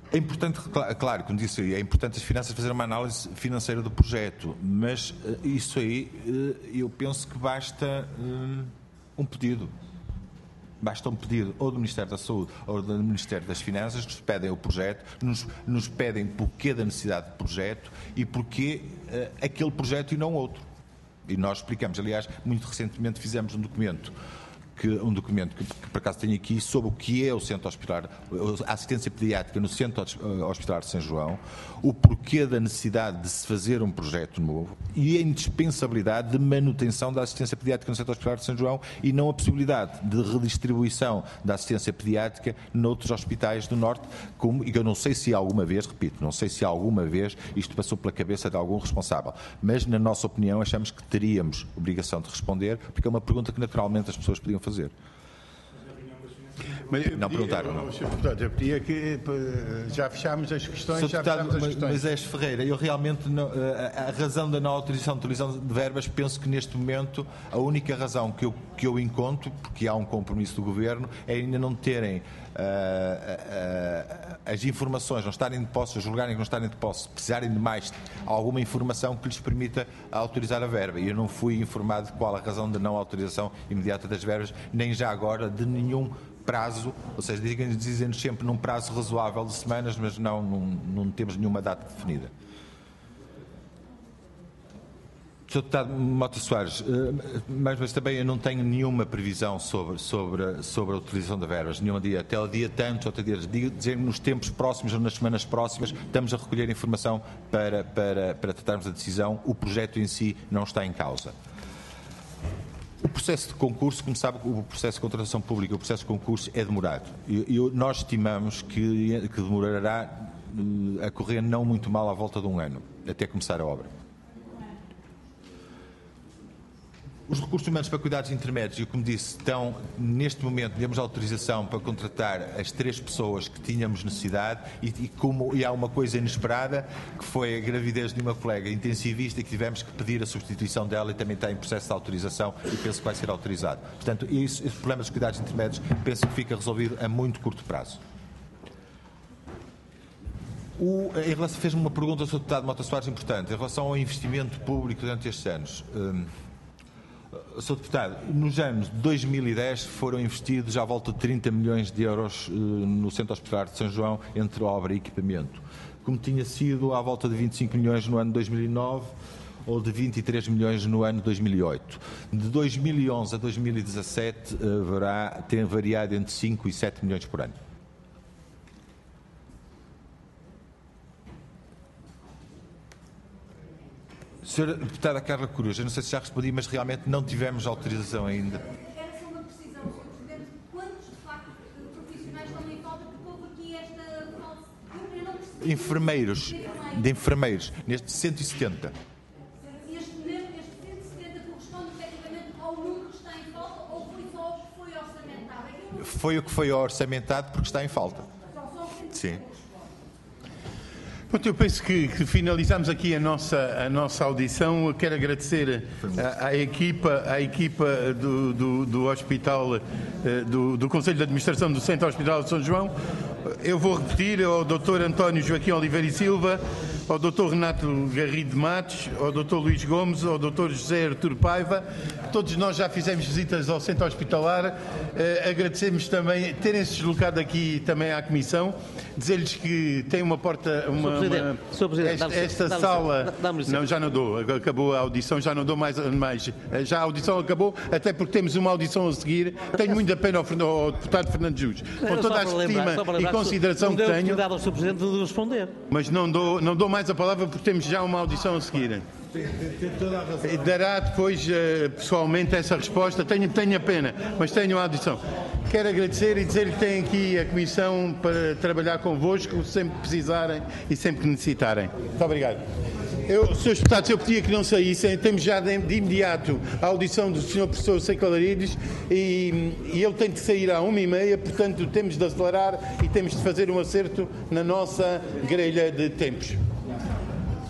Speaker 7: É importante, claro, como disse, é importante as finanças fazer uma análise financeira do projeto, mas isso aí eu penso que basta um pedido. Basta um pedido ou do Ministério da Saúde ou do Ministério das Finanças, nos pedem o projeto, nos, nos pedem porquê da necessidade de projeto e porquê uh, aquele projeto e não outro. E nós explicamos, aliás, muito recentemente fizemos um documento Que, um documento que, que por acaso tenho aqui sobre o que é o Centro Hospitalar, a assistência pediátrica no Centro Hospitalar de São João, o porquê da necessidade de se fazer um projeto novo e a indispensabilidade de manutenção da assistência pediátrica no Centro Hospitalar de São João e não a possibilidade de redistribuição da assistência pediátrica noutros hospitais do Norte, como, e eu não sei se alguma vez, repito, não sei se alguma vez isto passou pela cabeça de algum responsável, mas na nossa opinião achamos que teríamos obrigação de responder, porque é uma pergunta que naturalmente as pessoas podiam fazer.
Speaker 1: Mas eu
Speaker 7: não
Speaker 1: pedia,
Speaker 7: perguntaram, não.
Speaker 1: senhor Deputado, eu pedia que já fechámos as questões, já fechámos as questões.
Speaker 7: Moisés Ferreira, eu realmente, não, a, a razão da não autorização de utilização de verbas, penso que neste momento a única razão que eu, que eu encontro, porque há um compromisso do Governo, é ainda não terem uh, uh, uh, as informações, não estarem de posse, julgarem que não estarem de posse, precisarem de mais alguma informação que lhes permita autorizar a verba. E eu não fui informado de qual a razão da não autorização imediata das verbas, nem já agora de nenhum prazo, ou seja, dizem-nos sempre num prazo razoável de semanas, mas não, não, não temos nenhuma data definida. senhor Deputado Mota Soares, mas, mas também eu não tenho nenhuma previsão sobre, sobre, sobre a utilização de verbas, nenhum dia, até o dia tantos, outro dia, dizer nos tempos próximos ou nas semanas próximas, estamos a recolher informação para, para, para tratarmos a decisão, o projeto em si não está em causa. O processo de concurso, como sabe, o processo de contratação pública, o processo de concurso é demorado. E, e nós estimamos que, que demorará a correr não muito mal à volta de um ano, até começar a obra. Os recursos humanos para cuidados intermédios, e como disse, estão, neste momento, demos autorização para contratar as três pessoas que tínhamos necessidade e, e, como, e há uma coisa inesperada, que foi a gravidez de uma colega intensivista e que tivemos que pedir a substituição dela e também está em processo de autorização e penso que vai ser autorizado. Portanto, isso, esse problema dos cuidados intermédios penso que fica resolvido a muito curto prazo. O, em relação, fez-me uma pergunta, senhor Deputado Mota Soares, importante, em relação ao investimento público durante estes anos. Hum, senhor Deputado, nos anos de dois mil e dez foram investidos à volta de trinta milhões de euros uh, no Centro Hospitalar de São João entre obra e equipamento, como tinha sido à volta de vinte e cinco milhões no ano de dois mil e nove ou de vinte e três milhões no ano de dois mil e oito. De dois mil e onze a dois mil e dezassete uh, haverá, tem variado entre cinco e sete milhões por ano. Senhora Deputada Carla Coruja, não sei se já respondi, mas realmente não tivemos autorização ainda.
Speaker 2: Era só uma precisão, senhor Presidente, quantos de facto profissionais estão em falta, porque houve aqui esta falsa. Eu não percebi.
Speaker 7: Enfermeiros, de enfermeiros, neste cento e setenta.
Speaker 2: Este, este cento e setenta corresponde efetivamente ao número que está em falta ou foi só o que foi orçamentado?
Speaker 7: Foi o que foi orçamentado porque está em falta. Sim.
Speaker 1: Pronto, eu penso que, que finalizamos aqui a nossa, a nossa audição. Eu quero agradecer à, à equipa, à equipa do, do, do Hospital, do, do Conselho de Administração do Centro Hospitalar de São João. Eu vou repetir ao doutor António Joaquim Oliveira e Silva, ao doutor Renato Garrido de Matos, ao doutor Luís Gomes, ao doutor José Artur Paiva. Todos nós já fizemos visitas ao Centro Hospitalar. Uh, agradecemos também terem-se deslocado aqui também à Comissão. Dizer-lhes que tem uma porta, uma, uma
Speaker 9: Senhor Presidente,
Speaker 1: esta, esta
Speaker 9: dá-me
Speaker 1: sala.
Speaker 9: dá-me
Speaker 1: Não, já não dou. Acabou a audição, já não dou mais, mais. Já a audição acabou, até porque temos uma audição a seguir. Tenho muita pena ao, ao deputado Fernando Jus. Com toda a estima e consideração que tenho.
Speaker 9: Não deu ao senhor Presidente de responder.
Speaker 1: Mas não dou, não dou mais a palavra porque temos já uma audição a seguir. E dará depois uh, pessoalmente essa resposta. Tenho, tenho a pena, mas tenho a audição. Quero agradecer e dizer que têm aqui a Comissão para trabalhar convosco sempre que precisarem e sempre que necessitarem. Muito obrigado. Eu, senhores Deputados, eu pedia que não saíssem. Temos já de, de imediato a audição do senhor Professor Seco Alarides e, e ele tem de sair à uma e meia, portanto temos de acelerar e temos de fazer um acerto na nossa grelha de tempos.